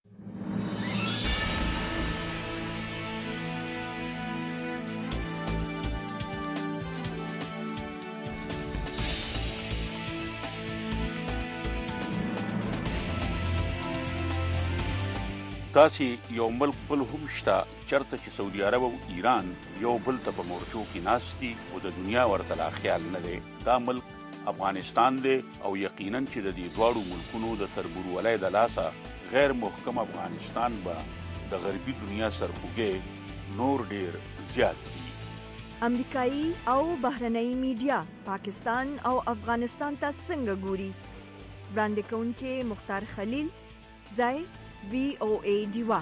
داسې یو ملک بل هم شته چرته چې سعودي عرب او ایران یو بل ته په مورچو کې ناست دي او د دنیا ورته لا خیال نه دی. دا ملک افغانستان دی او یقینا چې د دې دواړو ملکونو د تربورولۍ د لاسه غیر محکم افغانستان به د غربي دنیا سرخوږی نور ډیر زیات دي. امریکایي او بهرنۍ میډیا پاکستان او افغانستان ته څنګه ګوري؟ وړاندې کوونکې مختار خلیل ځای وی او ای ډیوا.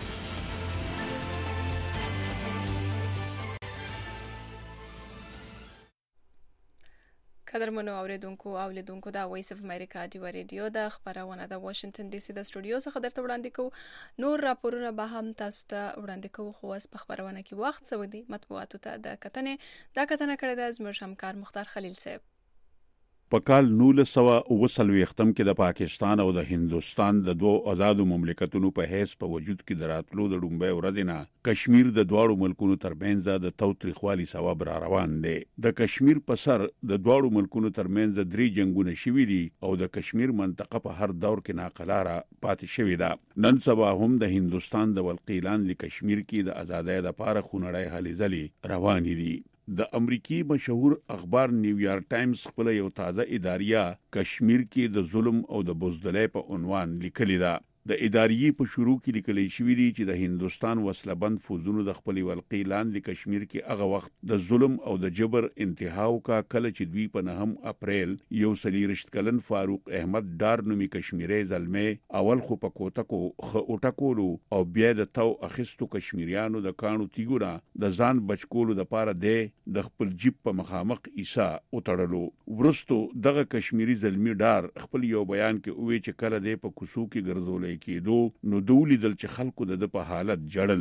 قدرمنو اوریدونکو او لیدونکو دا وایس اف امریکا ډیو ریډیو د خبرونه د واشنگټن ډي سي د سټوډیو څخه درته وړاندې کوو. نور راپورونه به هم تاسو ته وړاندې کوو خو اوس په خبرونه کې وخت سو دی مطبوعاتو ته د کتنې دا کتنه کړې ده زموږ همکار مختار خلیل صاحب. په کال نولس سوه اوه څلوېښتم کې د پاکستان او د هندوستان د دوو آزادو مملکتونو په حیث په وجود کې د راتلو د لومړۍ ورځې نه کشمیر د دواړو ملکونو ترمنځ د تاوتریخوالي سبب را روان دی. د کشمیر په سر د دواړو ملکونو ترمنځ درې جنگونه شوي دي او د کشمیر منطقه په هر دور کې ناقراره پاتې شوې ده. نن سبا هم د هندوستان د ولقیلان ل کشمیر کې د ازادۍ لپاره خونړۍ هلې ځلې روانې دي. د امریکای مشهور اخبار نیویارک ټایمز خپل یو تازه اداریه کشمیر کې د ظلم او د بزدلۍ په عنوان لیکلی ده. د اداریې په شروع کې لیکل شوی دی چې د هندوستان وسلبند فوزونو د خپل ولقي لاندې کشمیر کې هغه وخت د ظلم او د جبر انتها وکړه کله چې دوی په نهم اپریل یو سلیرشت کلن فاروق احمد ډار نومي کشمیری زلمه اول خو په کوټکو خوټکولو او بیا د تو اخستو کشمیریانو د کانو تیګورا د ځان بچکولو د پاره د خپل جیب په مخامخ عیسی وتړلو. ورستو دغه کشمیری زلمی ډار خپل یو بیان کې وی چې کله د په کوسو کې ګرځولې کېدو نو دولی دل چې خلکو د په حالت جړل.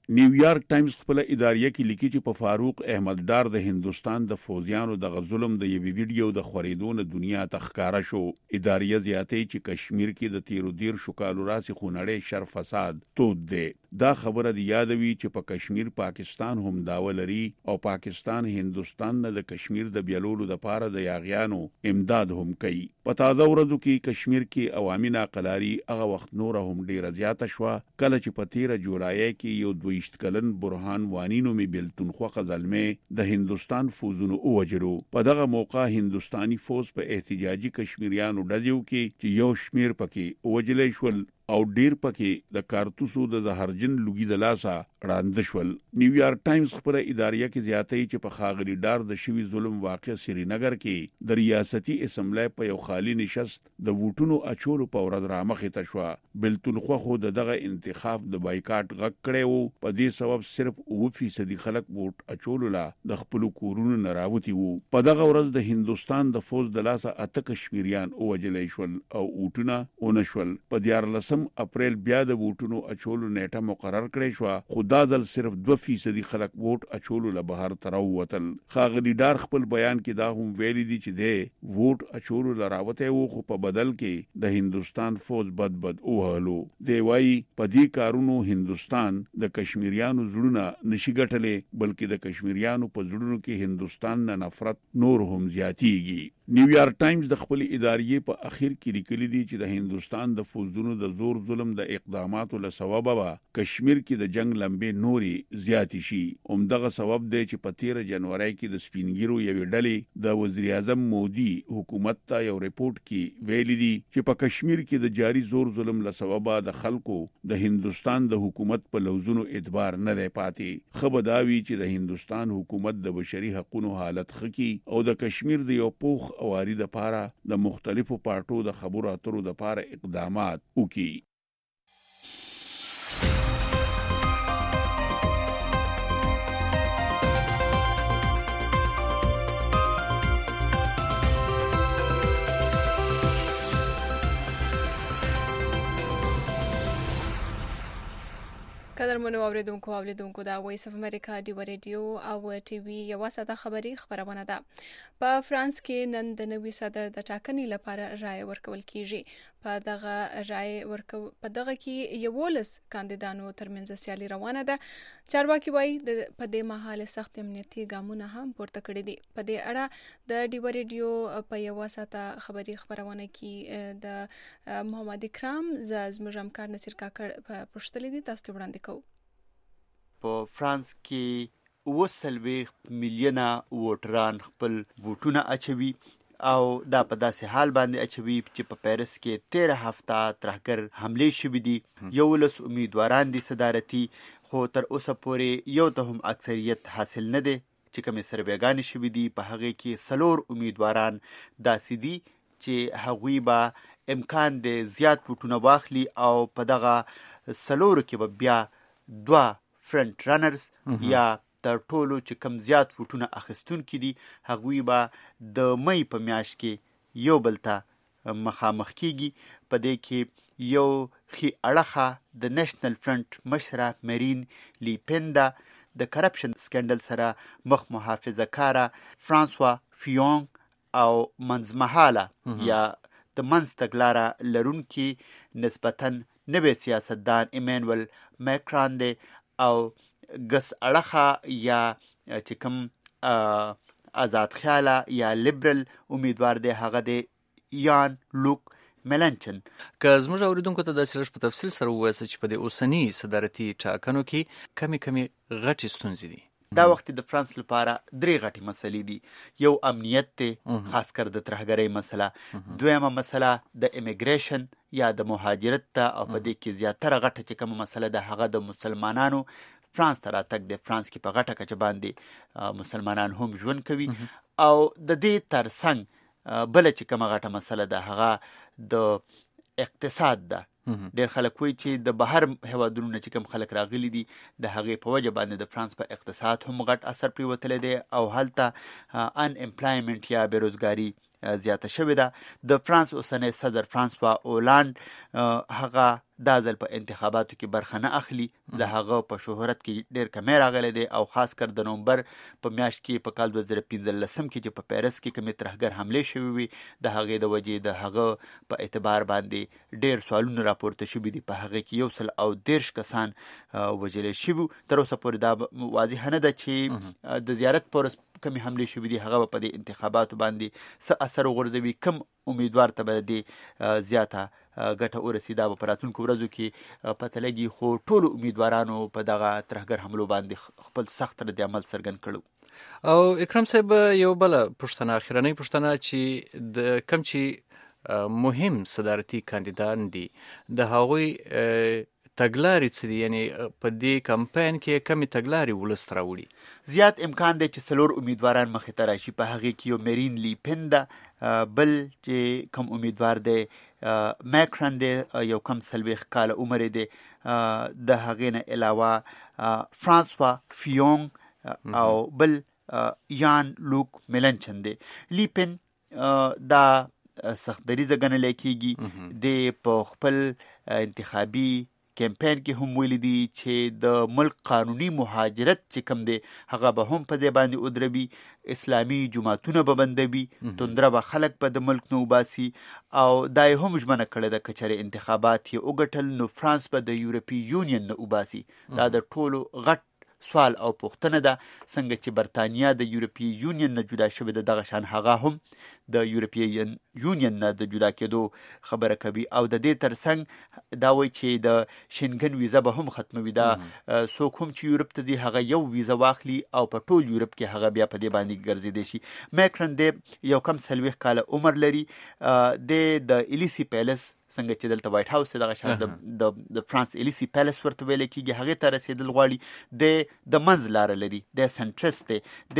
نیویارک ټایمز خپل اداریه کې لیکي چې په فاروق احمد ډار د هندستان د فوجیانو د ظلم د یوې ویډیو د خورېدون دنیا ته ښکارا شو. اداریه زیاتې چې کشمیر کې د تیرو دیر شو کالو راسي خونړې شر فساد تود دی. دا خبره دی یادوي چې په کشمیر پاکستان هم داوا لري او پاکستان هندستان نه د کشمیر د بیلولو د پاره د یاغیانو امداد هم کوي. په تازه ورځو کې کشمیر کې عوامي ناقلاري هغه وخت نور هم ډیره زیاته شوه کله چې په تیره جولای کې یو دویشت کلن برهان وانی نومي بیلتونخوا زلمه د هندستان فوزونو ووجلو. په دغه موقع هندستاني فوز په احتجاجي کشمیریانو ډزیو کې چې یو شمیر پکې وجلې شول او ډیر پکې د کارتوسو د زهرجن لوګي د لاسا وړاندې شول. نیویارک ټایمز خپل اداریه کې زیاتې چې په خاغلی ډار د شوی ظلم واقع سرینګر کې د ریاستي اسمبلی په یو خالی نشست د ووټونو اچولو په ورځ رامخې ته شوه. بلتونخوا خو د دغه انتخاب د بایکاټ غږ کړی وو. په دې سبب صرف اووه فیصدي خلک ووټ اچولو لا د خپل کورونو نه راوتي وو. په دغه ورځ د هندستان د فوز د لاسه اته کشمیریان ووجلې شول او ووټونه ونشول. په دیارلسم اپریل بیا د ووټونو اچولو نیټه مقرر کړې شو، خو دا ځل صرف دوه فیصدي خلک ووټ اچولو له بهر ته راووتل. ښاغلي ډار خپل بیان کې دا هم ویلي دي چې دی ووټ اچولو له راوتی وو، خو په بدل کې د هندوستان فوز بد بد وهلو. دی وایي په دې کارونو هندوستان د کشمیریانو زړونه نشي ګټلی، بلکې د کشمیریانو په زړونو کې هندوستان نه نفرت نور هم زیاتیږي. نیویارک ټایمز د خپل اداریې په اخر کې لیکلي دي چې د هندوستان د فوزونو د زور ظلم د اقداماتو له سببه به کشمیر کې د جنگ لمبې نوري زیاتې شي. همدغه سبب دی چې په تیره جنوري کې د سپینګیرو یوې ډلې د وزیر اعظم مودي حکومت ته یو ریپورت کې ویلي دي چې په کشمیر کې د جاری زور ظلم له سببه د خلکو د هندوستان د حکومت په لوزونو اعتبار نه دی پاتې. خبر داوي چې د هندوستان حکومت د بشري حقوقو حالت خکی او د کشمیر د یو پوخ اواري د پاره د مختلفو پارټو د خبرو اترو د پاره اقدامات وکړي. قدرمنو اوریدونکو اوریدونکو دا وایس اف امریکا ډیو ریډیو او ټي وي یو ساده خبري خبرونه ده. په فرانس کې نن د نوي صدر د ټاکنې لپاره رائے ورکول کیږي. په دغه رائے ورکو په دغه کې یولس کاندیدانو ترمنځ سیالي روانه ده. چارواکي وایي د په دې مهال سخت امنیتي ګامونه هم پورته کړي دي. په دې اړه د ډیو ریډیو په یو ساده خبري خبرونه کې د محمد اکرام زموږ همکار نصیر کاکړ پوښتنه دي تاسو وړاندې کوو. په فرانس کې اوه څلوېښت میلیونه ووټران خپل ووټونه اچوي او دا په داسې حال باندې اچوي چې په پیرس کې تیره هفته ترهګر حملې شوي دي. یولس امیدواران دي صدارتي، خو تر اوسه پورې یو ته هم اکثریت حاصل نه دی. چې کومې سروېګانې شوي دي په هغې کې څلور امیدواران داسې دي چې هغوی به امکان دی زیات ووټونه واخلي او په دغه څلورو کې به بیا دوه فرنٹ رنرز یا تر ټولو چې کم زیات ووټونه اخیستونکي دي هغوی به د مۍ په میاشت کې یو بل ته مخامخ کیږي. په دې کې یو ښي اړخه د نیشنل فرنٹ مشره مرین لی پین ده، د کرپشن سکینډل سره مخ محافظه کاره فرانسوا فیون او منځمهاله یا د منځ تګلاره لرونکي نسبتاً نوی سیاستدان ایمانوئل میکران دی او ګس اړخه یا چې کوم آزاد خیاله یا لیبرل امیدوار دی هغه دی یان لوک ملنچن. که زموږ اوریدونکو ته داسې لږ په تفصیل سره ووایاست چې په دې اوسني صدارتي ټاکنو کې کمې کمې غټې ستونزې دي. دا وخت د فرانس لپاره درې غټې مسلې دي. یو امنیت دی، خاص کر د ترهګرۍ مسله. دویمه مسله د امیګریشن یا د مهاجرت ته او په دې کې زیاتره غټه چې کومه مسله ده هغه د مسلمانانو فرانس ته راتګ دی. فرانس کې په غټه کچه باندې مسلمانان هم ژوند کوي او د دې ترڅنګ بله چې کومه غټه مسله ده هغه د اقتصاد ده. ډېر خلک وایي چې د بهر هیوادونو نه چې کوم خلک راغلي دي د هغې په وجه باندې د فرانس په اقتصاد هم غټ اثر پرېوتلی دی او هلته ان امپلایمنټ یا بېروزګاري زیاته شوې ده. د فرانس اوسنی صدر فرانسوا اولاند هغه دا ځل په انتخاباتو کې برخه نه اخلي. د هغه په شهرت کې ډېر کمی راغلی دی او خاص کر د نومبر په میاشت کې په کال دوه زره پنځلسم کې چې په پیرس کې کومې ترهګر حملې شوې وي د هغې د وجې د هغه په اعتبار باندې ډېر سوالونه راپورته شوي دي. په هغې کې یو سل او دېرش کسان وژلی شوي. تر اوسه پورې دا واضحه نه ده چې د زیارت په ورځ کمې حملې شوي دي هغه به په دې انتخاباتو باندې څه اثر وغورځوي، کوم امیدوار ته به دې زیاته ګټه ورسي. دا به په راتلونکو ورځو کې پته لګي. خو ټولو امیدوارانو په دغه ترهګر حملو باندې خپل سخت رد عمل څرګند کړو. او اکرم صاحب یو بله پوښتنه، اخرنۍ پوښتنه چې د کم چې مهم صدارتي کاندیدان دي د هغوی تګلارې څه دي؟ یعنی په دې کمپاین کې کمې تګلارې ولس ته راوړي؟ زیات امکان دی چې څلور امیدواران مخې ته راشي. په هغې کې یو میرین لی پن ده، بل چې کوم امیدوار دی میکرن دی، یو کم څلوېښت کاله عمر دی. د هغې نه علاوه فرانسوا فیونګ او بل یان لوک میلنچن دی. لی پن دا سخت دریځه ګڼلی کېږي. د په خپل انتخابي کمپین کې هم ویلي دي چې د ملک قانوني مهاجرت چې کوم دی هغه به هم په دې باندې ودروي، اسلامي جماعتونه به بندوي، توندره به خلک به د ملک نه وباسي. او دا یې هم ژمنه کړې ده که چېرې انتخابات یې وګټل نو فرانس به د یورپي یونین نه وباسي. دا د ټولو غټ سوال او پوښتنه ده. څنګه چې برطانیا د یورپي یونین نه جدا شوې ده دغه شان هغه هم د یورپي یونین نه د جدا کېدو خبره کوي. او د دې ترڅنګ دا وایي چې د شنګن ویزه به هم ختموي. دا څوک هم چې یورپ ته ځي هغه یو ویزه واخلي او په ټول یورپ کې هغه بیا په دې باندې ګرځېدی شي. میکرن دی یو کم څلوېښت کاله عمر لري. دی د الیسی پیلس څنګه چې دلته وایټ هاوس دغه شان د د فرانس الیسی پیلس ورته ویل کېږي هغې ته رسېدل غواړي. د د منځ لاره لري، د سنټرست دی،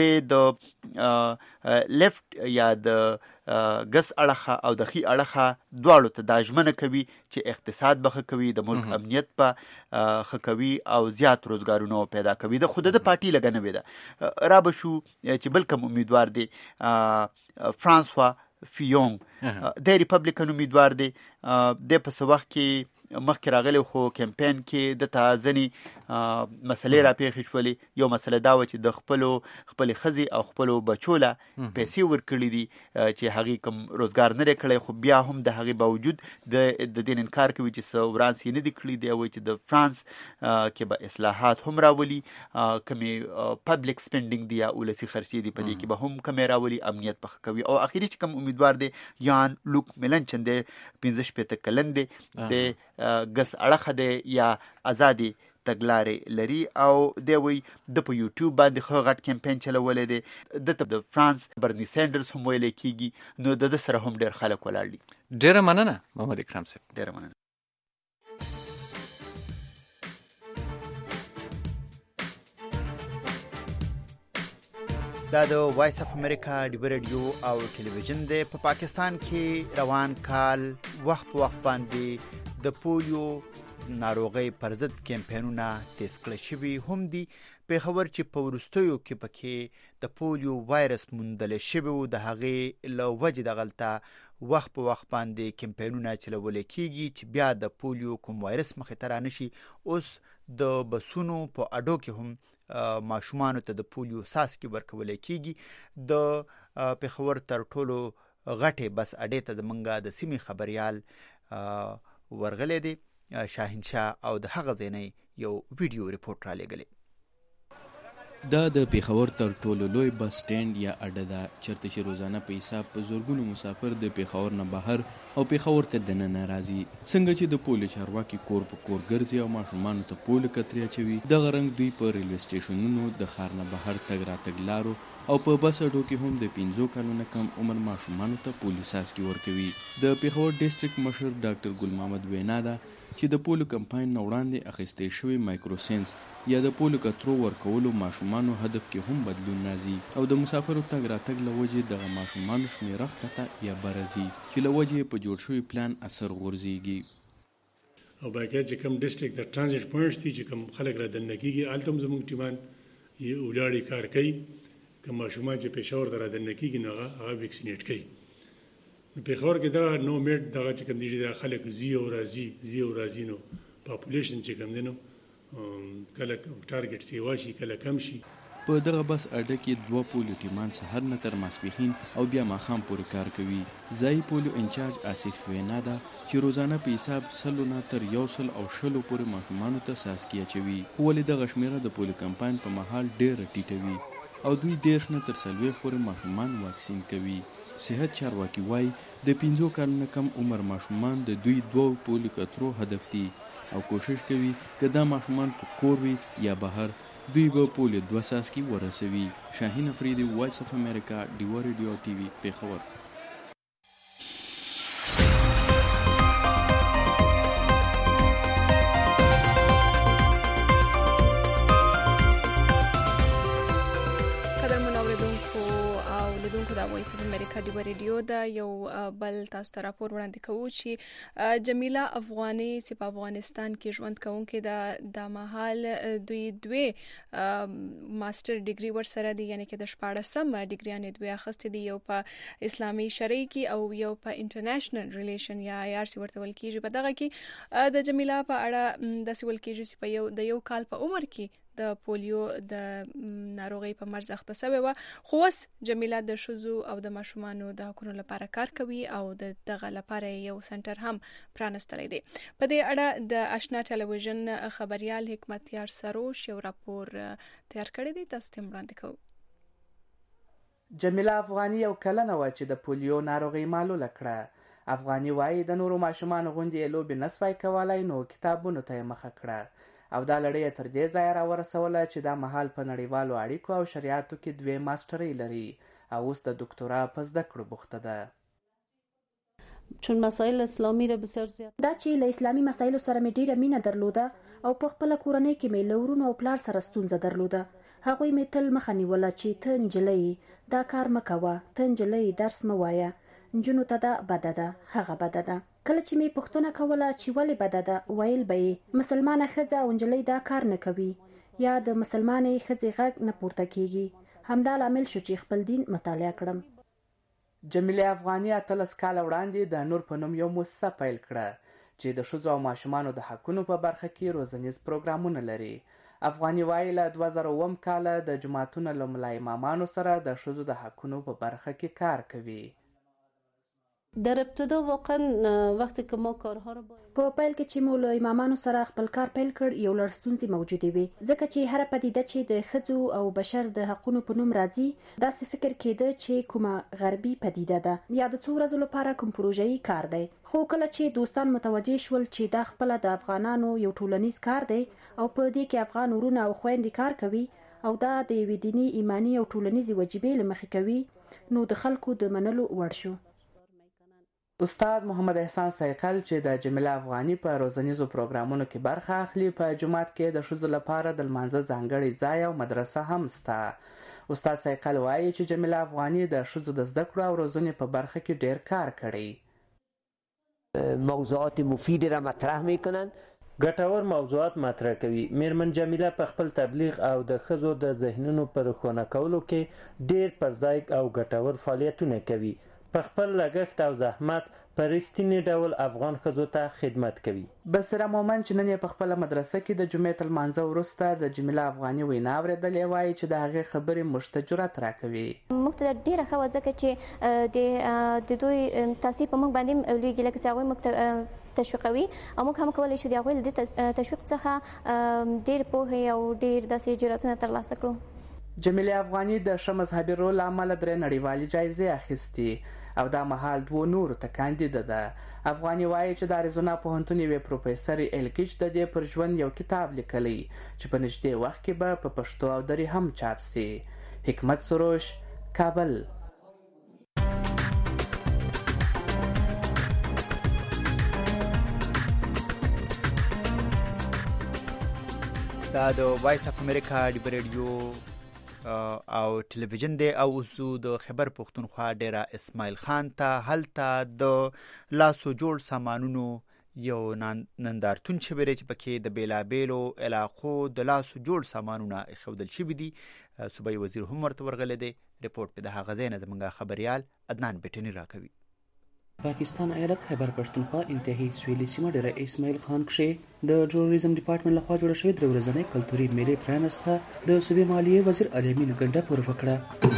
د لیفټ یا د ګس اړخه او د ښي اړخه دواړو ته دا ژمنه کوي چې اقتصاد به ښه کوي، د ملک امنیت به ښه کوي او زیات روزګارونه پیدا کوي. د خو د پارټي لږه نوې ده. را به شو چې بل کوم امیدوار دی فرانسوا فیونګ، د ریپبلیکن امیدوار دی. د په څه وخت کې مخکې راغلی خو کمپین کې د ته ځینې مسلې راپېښې شولې. یو مسله دا وه چې د خپلو خپلې ښځې او خپلو بچو له پیسې ورکړي دي چې هغې کوم روزګار نه دی کړی، خو بیا هم د هغې باوجود د د دې انکار کوي چې څه ورانس یې نه دي کړي. دی وایي چې د فرانس کې به اصلاحات هم راولي، کومې پبلیک سپینډینګ دي یا ولسي خرچې دي په دې کې به هم کمې راولي، امنیت به ښه کوي. او اخري چې کوم امیدوار دی یان لوک میلنچن دی، پنځه شپېته کلن دی، د ګس اړخه دی یا ازادي تګلارې لري. او دی وایي د په یوټیوب باندې ښه غټ کمپین چلولی دی. د ته د فرانس برني سینډرز هم ویلی کېږي. نو د ده سره هم ډېر خلک ولاړ دي. ډېره مننه محمد اکرم صاحب. ډېره مننه. دا د وایس اف امریکا ډیو رادیو او ټلویزیون دی. په پاکستان کې روان کال وخت په وخت باندې د پولیو ناروغۍ پر ضد کمپینونه تیز کړی شوي هم دي. پېښور چې په وروستیو کې پکې د پولیو وایرس موندلی شوی و، د هغې له وجې دغلته وخت په وخت باندې کمپینونه چلولی کېږي چې بیا د پولیو کوم وایرس مخې ته رانشي. اوس د بسونو په اډو کې هم ماشومانو ته د پولیو څاڅکي ورکولی کېږي. د پېښور تر ټولو غټې بس اډې ته زمونږ د سیمې خبریال ورغلی دی شاهنشاه، او د هغه ځای نه یو ویډیو رپورټ را لېږلی. دا د پېښور تر ټولو لوی بس سټینډ یا اډه ده چېرته چې روزانه په حساب په زرګونو مسافر د پېښور نه بهر او پېښور ته دننه راځي. څنګه چې د پولیو چارواکي کور په کور ګرځي او ماشومانو ته پولیو کترې اچوي، دغه رنګ دوی په ریلوې سټیشنونو، د ښار نه بهر تګ راتګ لارو او په بس اډو کې هم د پنځو کلونو کم عمر ماشومانو ته پولیو څاڅکي ورکوي. د پېښور ډسټرکټ مشر ډاکټر ګل محمد وینا ده چې د پولیو کمپاین نه وړاندې اخیستی شوی مایکروسینس یا د پولیو کترو ورکولو ماشومانو هدف کې هم بدلون راځي او د مسافرو تګ راتګ له وجې دغه ماشومانو شمېره ښکته یا بره ځي چې له وجې یې په جوړ شوي پلان اثر غورځېږي. او باقي چې کوم ډسټرکټ د ټرانزیټ پوینټس دي چې کوم خلک را دننه کېږي هلته هم زموږ ټیمان ولاړې کار کوي. کوم ماشومان چې پېښور ته را دننه کېږي نو هغه هغه ویکسینیټ کوي. پیښور کې دا نو میټ دغه چې کوم دي د خلک زی او راځي زی او راځي نو پاپولیشن چې کوم دی نو کله ټارګټ سی واشي کله کم شي. په دغه بس اډه کې دوه پولیو ټیمان سحر نه تر ماسپښین او بیا ماښام پورې کار کوي. ځایي پولیو انچارج آصف وینا ده چې روزانه په حساب سلو نه تر یو سل او شلو پورې ماشومانو ته څاڅکي اچوي، خو ولې دغه شمېره د پولیو کمپاین په مهال ډېره ټیټه وي او دوی دېرش نه تر څلوېښت پورې ماشومان واکسین کوي. صحت چارواکي وایي د پنځو کلونو کم عمر ماشومان د دوی دوو پولیو کترو هدف دي او کوشش کوي که دا ماشومان په کور وي یا بهر دوی به پولیو دوه څاڅکي ورسوي. شاهین افریدي، وایس اف امریکا، ډیوا ریډیو ټي وي، پیښور. دا وایس اف امریکا ډیوا ریډیو دا یو بل تاسو ته راپور وړاندې کوو چې جمیله افغاني چې په افغانستان کې ژوند کوونکې دا د مهال دوی دوی ماستر ډیګري ورسره دي، یعنی کې د شپاړسم ډیګریانې دوی اخیستې دي، یو په اسلامي شرعي کې او یو په انټرنیشنل ریلیشن یا آی آر سی ورته ویل کېږي. په دغه کې د جمیله په اړه داسې ویل کېږي چې په یو د یو کال په عمر کې د پولیو د ناروغۍ په مرز اخته شوې وه، خو اوس جمیله د ښځو او د ماشومانو د حقونو لپاره کار کوي او د دغه لپاره یو سنټر هم پرانستلی دی. په دې اړه د آشنا ټلویزیون خبریال حکمتیار سروش یو راپور تیار کړی دی، تاسو ته وړاندې کوو. جمیله افغاني یو کلنه وه چې د پولیو ناروغۍ معلوله کړه. افغاني وایي د نورو ماشومانو غوندې یې لوبې نه سوای کولی، نو کتابونو ته یې مخه کړه او دا لړۍ تر دې ځایه راورسوله چې دا مهال په نړیوالو اړیکو او شریعتو کې دوې ماسټرۍ لري او اوس د دکتورا په زده کړو بوخته ده. چون مسائل اسلامی را بسیار زیات دا چې له اسلامي مسایلو سره مې ډیره مینه درلوده او په خپله کورنۍ کې مې له ورونو او پلار سره ستونزه درلوده. هغوی مې تل مخه نیوله چې ته نجلۍ دا کار مه کوه، ته نجلۍ درس مه وایه، نجونو ته دا بده ده، هغه بده ده. کله چې مې پوښتنه کوله چې ولې بده ده، ویل به یې مسلمانه ښځه او نجلۍ دا کار نه کوي یا د مسلمانې ښځې غږ نه پورته کیږي. همدا لامل شو چې خپل دین مطالعه کړم. جمیله افغاني اتلس کاله وړاندې د نور په نوم یو مؤسسه پیل کړه چې د ښځو او ماشومانو د حقونو په برخه کې روزنیز پروګرامونه لري. افغاني وایي له دوه زره اووم کاله د جوماتونو له ملا امامانو سره د ښځو د حقونو په برخه کې کار کوي. در ابتدا واقعا وقتی که ما کارها رو په پیل کې چې مو له امامانو سره خپل کار پیل کړ یو لړ ستونزې موجودې وي، ځکه چې هره پدیده چې د ښځو او بشر د حقونو په نوم راځي داسې فکر کېده چې کومه غربي پدیده ده یا د څو ورځو لپاره کوم پروژه‌ای کار دی. خو کله چې دوستان متوجه شول چې دا خپله د افغانانو یو ټولنیز کار دی او په دې کې افغان ورونه او خویندې کار کوي او دا د یوې دیني ایماني او ټولنیزې وجیبې له مخې کوي، نو د خلکو د منلو وړ شو. استاد محمد احسان سایقل چې د جمیله افغاني په روزنیزو پروګرامونو کې برخه اخلي، په جومات کې د ښځو لپاره د لمانځه ځانګړی ځای او مدرسه هم شته. استاد سایقل وایي چې جمیله افغاني د ښځو د زده کړو او روزنې په برخه کې ډیر کار کړی. موضوعات مفید را مطرح میکنن، ګټور موضوعات مطرح کوي. میرمن جمیله په خپل تبلیغ او د ښځو د ذهنونو په روښانه کولو کې ډیر پرځای او ګټور فعالیتونه کوي. په خپل لګښت او زحمت په رښتیني ډول افغان ښځو ته خدمت کوي. بصیره مومن چې نن یې په خپله مدرسه کې د جمعې تر لمانځه وروسته د جمیله افغاني وینا اورېدلې وایي چې د هغې خبرې موږ ته جرأت راکوي. موږ ته ډېره ښه وه ځکه چې د دوی تاثیر په موږ باندې لویږي، لکه چې هغوی موږ ته تشویقوي او موږ هم کولی شو د هغوی له دې تشویق څخه ډېر پوهې او ډېر داسې جرأتونه ترلاسه کړو. جمیله افغاني د ښه مذهبي رول له امله درې نړیوالې جایزې اخیستې او دا مهال دوو نورو ته کاندیده ده. افغاني وایي چې د اریزونا پوهنتون یوې پروفیسرې ایلکیچ د دې پر ژوند یو کتاب لیکلی چې په نږدې وخت کې به په پښتو او دري هم چاپ سي. حکمت سروش، کابل. دا د وایس اف امریکا ډیوا ریډیو او ټلویزیون دی او اوسو د خیبر پښتونخوا ډیره اسماعیل خان ته هلته د لاسو جوړ سامانونو یو نندارتون شوی چې پکې د بیلابیلو علاقو د لاسو جوړ سامانونه ایښودل شوي دي. صوبایي وزیر هم ورته ورغلی دی. رپورټ په د هغه ځای نه زموږ خبریال عدنان بیټني راکوي. پاکستان ایالت خیبر پښتونخوا انتهایی سویلي سیمه ډیره اسماعیل خان کښې د ټوریزم ډپارټمنټ لخوا جوړه شوې درې ورځنۍ کلتوري میلې پرانسته. د صوبې مالیې وزیر الیمین ګنډاپور وکړه.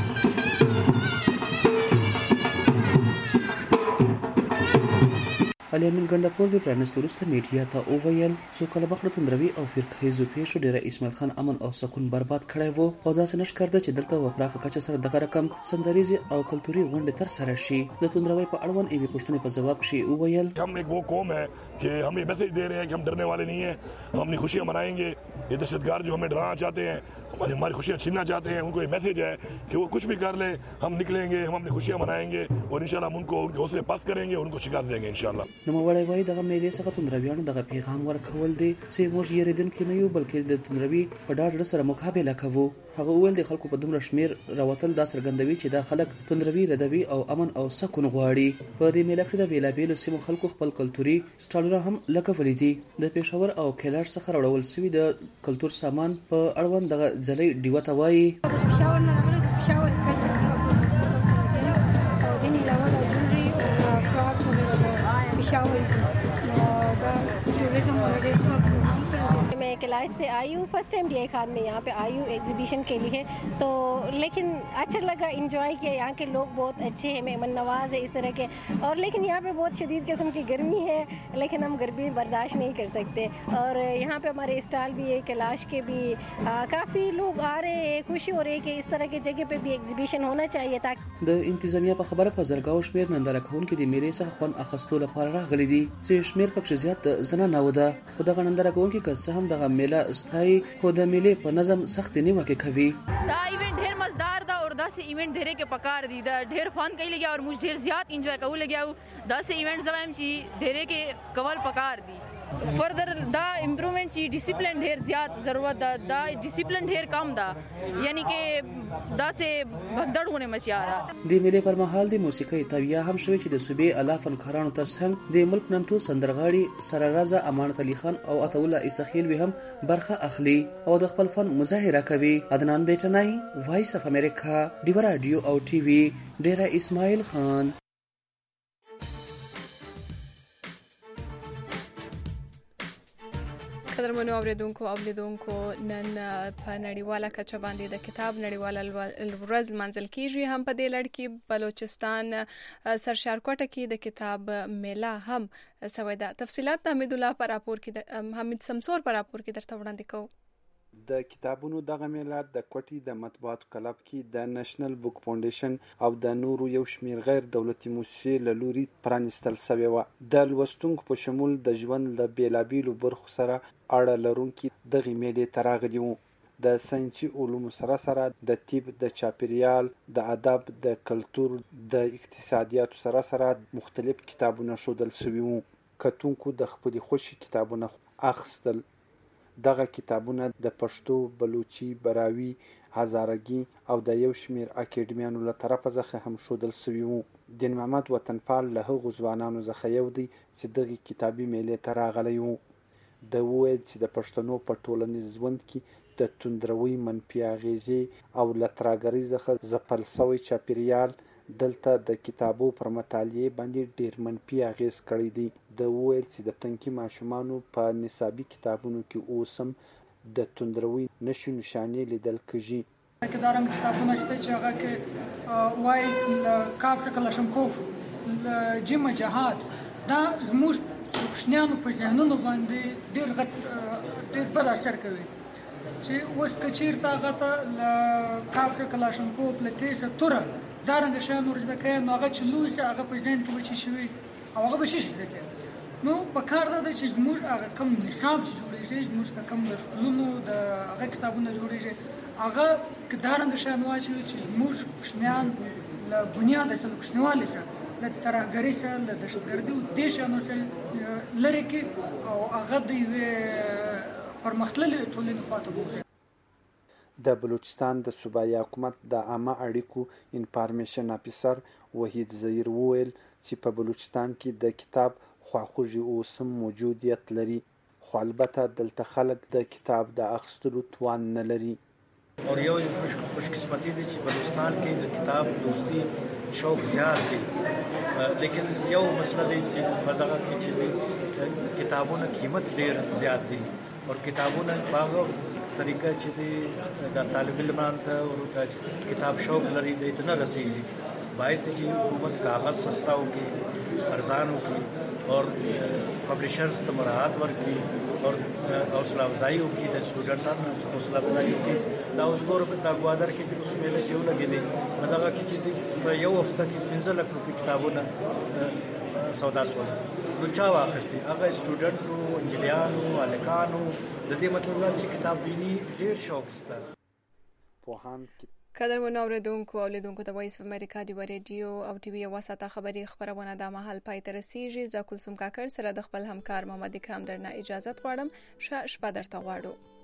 الیمین ګنډاپور د پرانستو وروسته میډیا ته وویل څو کاله مخکې د توندروي او فرقهیزو پیښو ډیره اسماعیل خان امن او سکون برباد کړی و او داسې نه ښکارېده چې دلته په پراخه کچه سره دغه رقم سندریزې او کلتوري غونډې ترسره شي. د توندروي په اړوند یوې پوښتنې په ځواب کښې وویل हम एक वो कौम है कि हम ये मैसेज दे रहे हैं कि हम डरने वाले नहीं हैं, हम अपनी खुशियाँ मनाएंगे. ये दहशतगर्द जो हमें डराना चाहते हैं, हमारी हमारी खुशियाँ छीनना चाहते हैं, उनको ये मैसेज है कि वो कुछ भी कर ले, हम निकलेंगे, हम अपनी खुशियाँ मनाएंगे और इंशाल्लाह हम उनको उनके हौसले पस्त करेंगे और उनको शिकस्त देंगे इंशाल्लाह. نوموړی وایي دغه میلې څخه توندرویانو دغه پیغام ورکول دي چې موږ یېرېدونکي نه یو بلکې د توندروي په ډاډ زړه سره مقابله کوو. هغه وویل د خلکو په دومره شمېر راوتل دا څرګندوي چې دا خلک توندروي ردوي او امن او سکون غواړي. په دې میله کښې د بېلابېلو سیمو خلکو خپل کلتوري سټالونه هم لګولي دي. د پېښور او کیلاش څخه راوړل شوي د کلتور سامان په اړوند دغه ځلۍ ډیوه ته وایي پېښور نه راغلو د پېښور کلچر او د نیلاوه د جولري او فراکس وغیرہ د پېښور دي. دا ټوریزم ډېر ښه मैं कैलाश से आई हूँ. First time D I Khan में यहाँ पे आई हूँ एग्जीबिशन के लिए, तो लेकिन अच्छा लगा, इंजॉय किया. यहाँ के लोग बहुत अच्छे हैं, मेहमान नवाज है इस तरह के. और लेकिन यहाँ पे बहुत शदीद किस्म की गर्मी है, लेकिन हम गर्मी बर्दाश्त नहीं कर सकते. और यहाँ पे हमारे स्टॉल भी है कैलाश के भी. काफ़ी लोग आ रहे हैं, खुशी हो रही है कि इस तरह की जगह पे भी एग्जीबिशन होना चाहिए ताकि د انتظامیه په خبره په زرګاو شمېر ننداره کوونکي د میلې څخه خوند اخیستو لپاره راغلي دي چې شمېر پکښې زیات د زنانو ده. خو دغه ننداره کوونکي که څه هم دغه میله ستایي خو د میلې په نظم سختې نیوکې کوي. دا ایونٹ ډېر مزدار ده او داسې ایونٹ ډېرې کې پکار دي. دا ډېر خوند کوي لګیا او موږ ډېر زیات انجوای کوو لګیا. داسې ایونٹ زه وایم چې ډېرې کې کول پکار دي. فردر دا امپروومنٹ چې ډیسپلین ډېر زیات ضرورت ده. دا ډیسپلین ډېر کم ده, یعنی کې داسې بغدړ غونې مچیا ده. د میلې پر مهال د موسیقۍ تویه هم شوې چې د صوبې اعلی فنکارانو ترڅنګ د ملک نامتو سندرغاړي سره رضا امانت علي خان او عطاالله عیسخیلوي هم برخه اخلي او د خپل فن مظاهره کوي. عدنان بیټنای، وایس اف امریکا، ډیو رادیو او ټي وي، ډیره اسماعیل خان. قدرمنو اوریدونکو او لیدونکو، نن په نړیواله کچه باندې د کتاب نړیواله ورځ لمانځل کیږي. هم په دې لړ کې بلوچستان سرشارکوټه کې د کتاب میله هم سوی ده. تفصیلات د حمید الله پر راپور کې حمید سمسور پر راپور کې درته وړاندې کوو. د کتابونو دغه میله د کوټي د مطبوعاتو کلب کې د نېشنل بوک فاونډیشن او د نورو یو شمېر غیر دولتي موسسې له لوري پرانیستل شوې وه. د لوستونکو په شمول د ژوند له بېلابېلو برخو سره اړه لرونکي دغې میلې ته راغلي وو. د ساینسي علومو سره سره د طب، د چاپیریال، د ادب، د کلتور، د اقتصادیاتو سره سره مختلف کتابونه ښودل شوي وو. کتونکو د خپلې خوښې کتابونه اخیستل. دغه کتابونه د پښتو، بلوچي، براوي، هزارګي او د یو شمېر اکیډمیانو له طرفه څخه هم ښودل شوي وو. دین محمد وطنپال له هغو ځوانانو څخه یو دی چې دغې کتابي میلې ته راغلی وو. د وویل چې د پښتنو په ټولنیز ژوند کې د توندروي منفي اغېزې او له ترهګرۍ څخه ځپل شوی چاپیریال دلته د کتابو پر مطالعې باندې ډېر منفي اغېز کړی دی. د وویل چې د تنکي ماشومانو په نصابي کتابونو کې اوس هم د توندروي نښې نښانې لیدل کېږي. کې دا رنګ کتابونه شته چې هغه کې وایي کاپ کلاشنکوف، جیم جهاد، دا زموږ کوچنیانو په ذهنونو باندې ډېر غټ ډېر بد اثر کوي چې اوس که چېرته هغه ته له کاپ کلاشنکوف له تیزه توره دا رنګه شیان ور زده کوي، نو هغه چې لوی شي هغه په ذهن کې به څه شي وي او هغه به څه شي زده کوي. نو پکار دا ده چې زموږ هغه کوم نصاب چې جوړېږي، زموږ د کوم د سکولونو د هغه کتابونه جوړېږي، هغه که دا رنګه شیان واچوي چې زموږ کوچنیان له بنیاده څخه له کوچنیوالي څخه له ترهګرۍ سره له دهشتګردۍ او دې شیانو سره لرې کړي او هغه د یوې پرمختللې ټولنې خواته بوځي. د بلوچستان د صوبایي حکومت د عامه اړیکو انفارمیشن افیسر وحید ظهیر وویل چې په بلوچستان کې د کتاب خواخوږي اوس هم موجودیت لري، خو البته دلته خلک د کتاب د اخیستلو توان نه لري. اور یو خوش قسمتي دي چې بلوچستان کې د کتاب دوستي شوق زیات دی لیکن یو مسله دی چې په دغه کې چې کتابونه قیمت ډیر زیات دي او کتابونه په هغه طریقه چې دی د طالب علمان ته او کتاب شوق لري د اتنا رسیږي باید چې حکومت کاغذ سستا وکړي ارزان وکړي اور پبلشرز ته مراعات ورکړي اور حوصله افزایي وکړي د سټوډنټانو حوصله افزایي وکړي دا اوس ګوره په ګوادر کې چې اوس میله چې ولګېدې په دغه کې چې په یو هفته کې پنځه لک روپۍ کتابونه سودا شول نو چا واخیستې هغه سټوډنټو انجلیانو هلکانو د دې مطلب دا چې کتاب بیني ډېر شوق شته پوهان قدرمنو اوریدونکو او لیدونکو د وایس اف امریکا دی ریډیو او ټي وي واسطه خبري خبرونه د مهال پای ته رسیږي. زه کلثوم کاکړ سره د خپل همکار محمد اکرام درنه اجازه غواړم. ښه شپه درته غواړو.